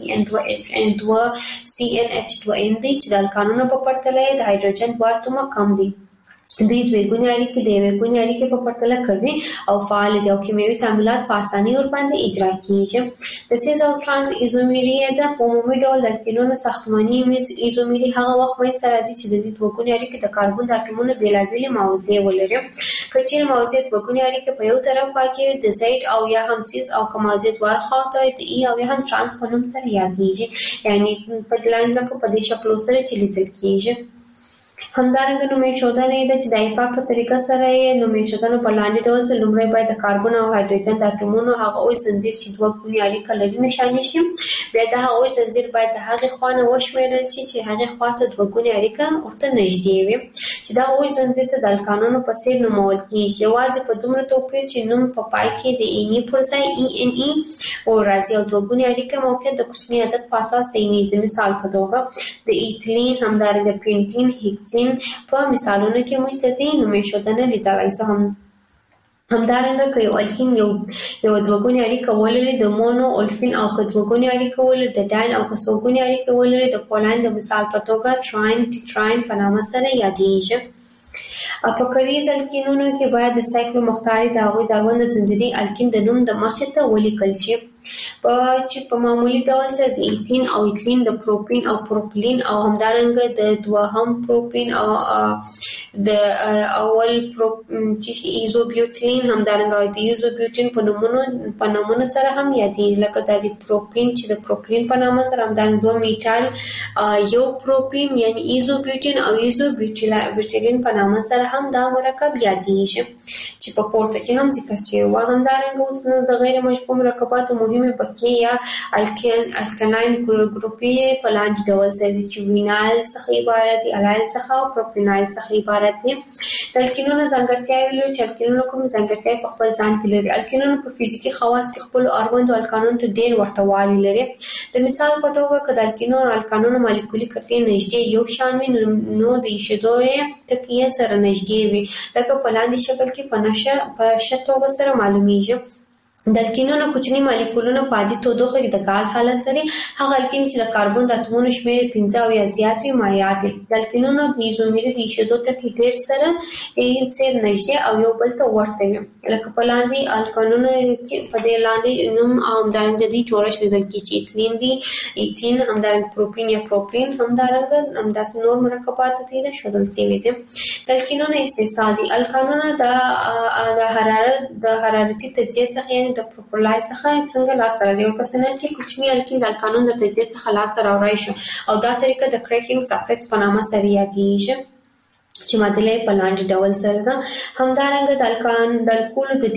CnH2n دی چې د الکانونو په پرتله د هایدروجن 2 اتومه کم دي. دوی دوه ګونی اړیکې د یوې ګونی اړیکې په پرتله کوي او فعال دي او کیمیاوي تعاملات په اسانۍ ورباندې اجرا کیږي. د سیز او ترانس ایزومری د عمومي ډول د الکینونو ساختماني ایزومری هغه وخت باید سره راځي چې د دې دوه ګونی اړیکې د کاربن د اټومونو بیلابېلې موضوع ولري. کچې موضوع دوه ګونی اړیکې په یو طرف واقع د زید او یا هم سیز او کمازید ورخواته د ای او یا هم ترانس په نوم سره یادېږي، یعنی په لاین لکه په دې شکل سره چې لیدل کیږي. همدارنګه نومېښودنه ده چې د ایپاک په طریقه سره یې نومېښودنه په لاندې ډول سره لومړی باید د کاربن او هایدروجن د اټومونو هغه اوږد زنځیر چې دوه ګونې اړیکه لري نشانې شي. بیا د هغه اوږد زنځیر باید د هغې خوا نه وشمېرل شي چې هغې خوا ته دوه ګونې اړیکه ورته نږدې وي، چې دا اوږد زنځیر ته د الکانونو په څېر نومول کېږي، یوازې په دومره توپیر چې نوم په پای کې د ایني پر ځای ای ان ای راځي او دوه ګونې اړیکه موقعیت د کوچني عدد په اساس تعینېږي. د مثال په توګه د ایتلین، همدارنګه پینټین، هیکسین په مثالونو کې موږ د دې نومېښودنه لیدلای شو. همدارنګه که یو الکین یو دوه ګونې اړیکه ولري د مونو اولفین او که دوه ګونې اړیکه ولري د ډاین او که څو ګونې اړیکه ولري د پولین، د مثال په توګه تراین ټیټراین په نامه سره یادېږي. په کریز الکینونو کې باید د سایکلو مختاري د هغوی د اړوند زنځیري الکین د نوم د مخې ته ولیکل شي، چې په معمولي ډول سره د ایتین او ایتلین، د پروپین او پروپلین او همدارنګه د دوهم پروپین او د اول چې ایزوبیوټین، همدارنګه د ایزوبیوټین په نومونو سره هم یادېږي، لکه د پروپین چې د پروپلین په نامه سره، همدارنګه دوه میټال یو پروپین یعنی ایزوبیوټین او ایزوبیوټیلین په نامه سره هم دا مرکب یادېږي چې په پورته کې هم ذکر شوی و. همدارنګه اوس د غیر مشبوع مرکباتو مهمې بقیې یا الکلاین ګروپي په لاندې ډول سره دي چې وینایل څخه عبارت دي، الایل څخه او پروپینایل څخه عبارت دي. د الکینونو ځانګړتیاوې لري چې الکینونو کوم ځانګړتیاوې په خپل ځان کې لري. الکینونو په فزیکي خواص کې خپل اړوندو الکانونو ته ډېر ورته والی لري. د مثال په توګه که د الکانونو مالیکولي کتلې نږدې یو شان وي نو د ایشېدو تکیه سره نږدې وي، لکه په لاندې شکل کې په ښه توګه سره معلومیږي. د الکینونو کوچني مالیکولونه په عادي تودوخه کې د غاز حالت لري. هغه الکین چې د کاربن د اتومونو شمېر 15 او یا زیات وي مایع دي. د الکینونو د ایزومري د ایشېدو ټکي ډېر سره نږدې او یو بل ته ورته وي، لکه په لاندې الکانونو کې په دې لاندې نوم او همدارنګه د دې جوړښت لیدل کېږي چې ایتلین دي، ایتین، همدارنګه پروپین یا پروپلین، همدارنګه همداسې نور مرکبات دي د ښودل شوي دي. د الکینونو استحصال دي. الکانونه د حرارتي تجزیې څخه یعنې د پروپلای څخه څنګه لاسته راځي. یو پرسنټ کې کوچني الکین د الکانون د تجزیې څخه لاسته راوړی شو او دا طریقه د کریکینګ ساکټس په نامه سره یادېږي چې معادله په لاندې ډول سره ده. همدارنګه د الکولو د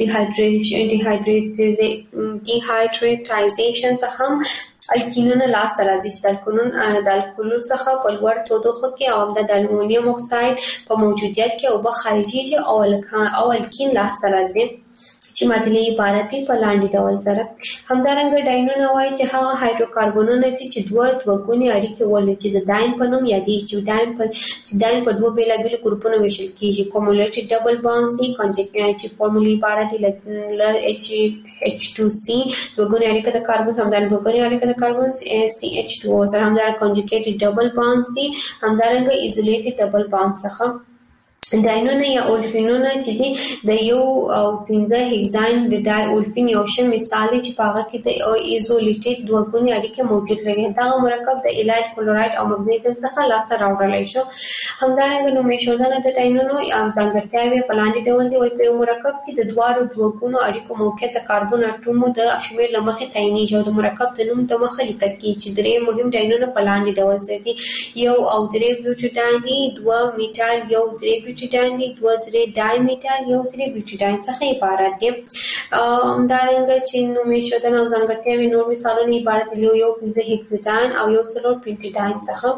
ډیهایډریټایزیشن څخه هم الکینونه لاسته راځي چې د الکولو څخه په لوړ تودوخه کې او د المونیم اکساید په موجودیت کې اوبه خارجېږي او الکین لاسته راځي چې معادلې عبارت دي په لاندې ډول سره. همدارنګه ډاینونه وایي چې هغه هایدروکاربنونه دي چې دوه ګونې اړیکې ولري چې د ډاین په نوم یادېږي، چې ډاین په دوه بېلابېلو ګروپونو ویشل کېږي. کومولټي ډبل بانډز دي چې فارمولي عبارت دي له H2C دوه ګونې اړیکه د کاربن، همدارنګه دوه ګونې اړیکه د کاربن CH2O سره، همدارنګه کنجوګیټډ ډبل بانډز دي، همدارنګه ایزولیټډ ډبل بانډ څخه. ډاینونه یا اولفینونه چې دي د 1 او 15 هیگزاین د ډای اولفین یو ښه مثال دی چې په هغه کې د ایزولیټډ دوه ګونې اړیکې موجود لري. دغه مرکب د الایډ کلورایډ او مګنیزیم څخه لاسته راوړلی شو. همدارنګه نومېښودنه د ډاینونو ځانګړتیاوې په لاندې ډول دي. په یو مرکب کې د دواړو دوه ګونو اړیکو موقعیت د کاربن اټومو د شمېر له مخې تعینېږي او د مرکب د نوم د مخه لیکل کېږي چې درې مهم ډاینونه په لاندې ډول سره دي. 1 او 3 بیوټیډاین دي، 2 میټال 1 3 بیوټیډاین دي، 2 3 ډای میټال 1 3 بیوټیډاین څخه عبارت دي. همدارنګه چې نومېښودنه او ځانګړتیاوې نور مثالونه عبارت دي 1 15 هیکساډاین او 1 4 پینټیډاین څخه.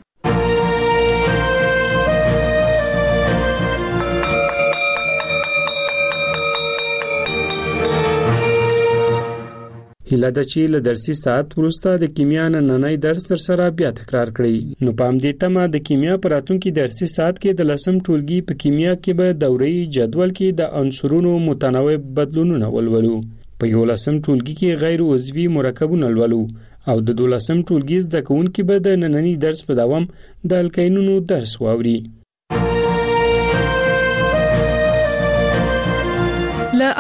هیله ده چې له درسي ساعت وروسته د کیمیا نننی درس در سره بیا تکرار کړئ. نو په همدې تمه د کیمیا په راتلونکي درسي ساعت کې د 10م ټولګي په کیمیا کې به دوري جدول کې د عنصرونو متنوع بدلونونه ولولو. په 11م ټولګي کې غیر عضوي مرکبونه ولولو او د 12م ټولګي زده کوونکي به د نننی درس په دوام د الکینونو درس واوري.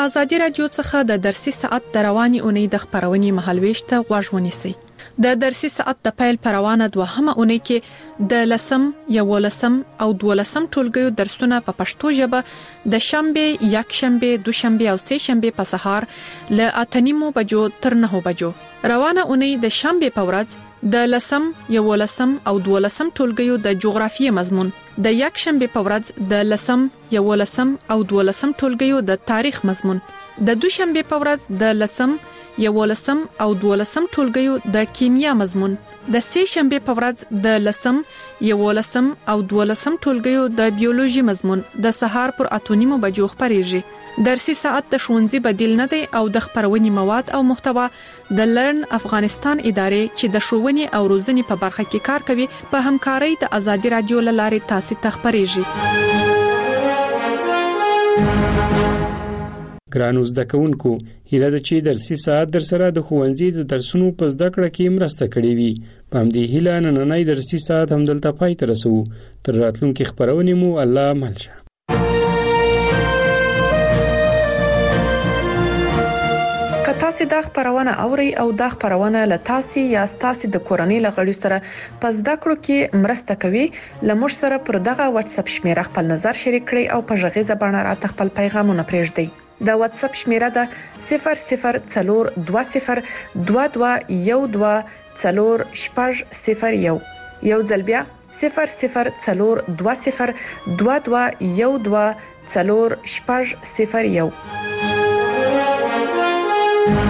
ازادي رادیو څخه د درسي ساعت د رواني اونۍ د خبرونې مهالويش ته غوږ ونیسئ. د درسي ساعت د پیل پروانه دوهمه اونۍ کې د لسم، یولسم او دولسم ټولګیو درسونه په پښتو ژبه د شنبه، یکشنبه، دوشنبه او سه شنبه په سهار ل 8:30 بجو تر 9 بجو. روانه اونۍ د شنبه په ورځ د لسم، یولسم او دولسم ټولګیو د جغرافیې مضمون، د یکشنبه په ورځ د لسم، یولسم او دولسم ټولګیو د تاریخ مضمون، د دوشنبه په ورځ د لسم، یولسم او دولسم ټولګیو د کیمیا مضمون، د سه شنبه په ورځ د لسم، یولسم او دولسم ټولګیو د بیولوژي مضمون د سهار پر 8:30 بجو خبريږي. درسي ساعت د ښوونځي بدیل نه دی او د خبرونې مواد او محتوا د لرن افغانستان ادارې چې د ښوونې او روزنې په برخه کې کار کوي په همکارۍ د ازادي رادیو لارې تاسو ته خبريږي. ګرانو زده کوونکو، هیله ده چې درسي ساعت در سره د ښوونځي د درسونو په زده کړه کې مرسته کړې وي. په همدې هیله نننۍ درسي ساعت همدلته پای ته رسوو. تر راتلونکي خبرونې مو الله مل شه. تاسو د خبرونه اوري او د خبرونه لتاسي یا تاسو د کورنۍ لغړی سره پس د کړو کې مرسته کوي. لمر سره پر دغه واتس اپ شمیره خپل نظر شریک کړئ او په ژغې زبانه راته خپل پیغامونه پرېږدئ. د واتس اپ شمیره ده 002012124001. یو ځل بیا 002012124001.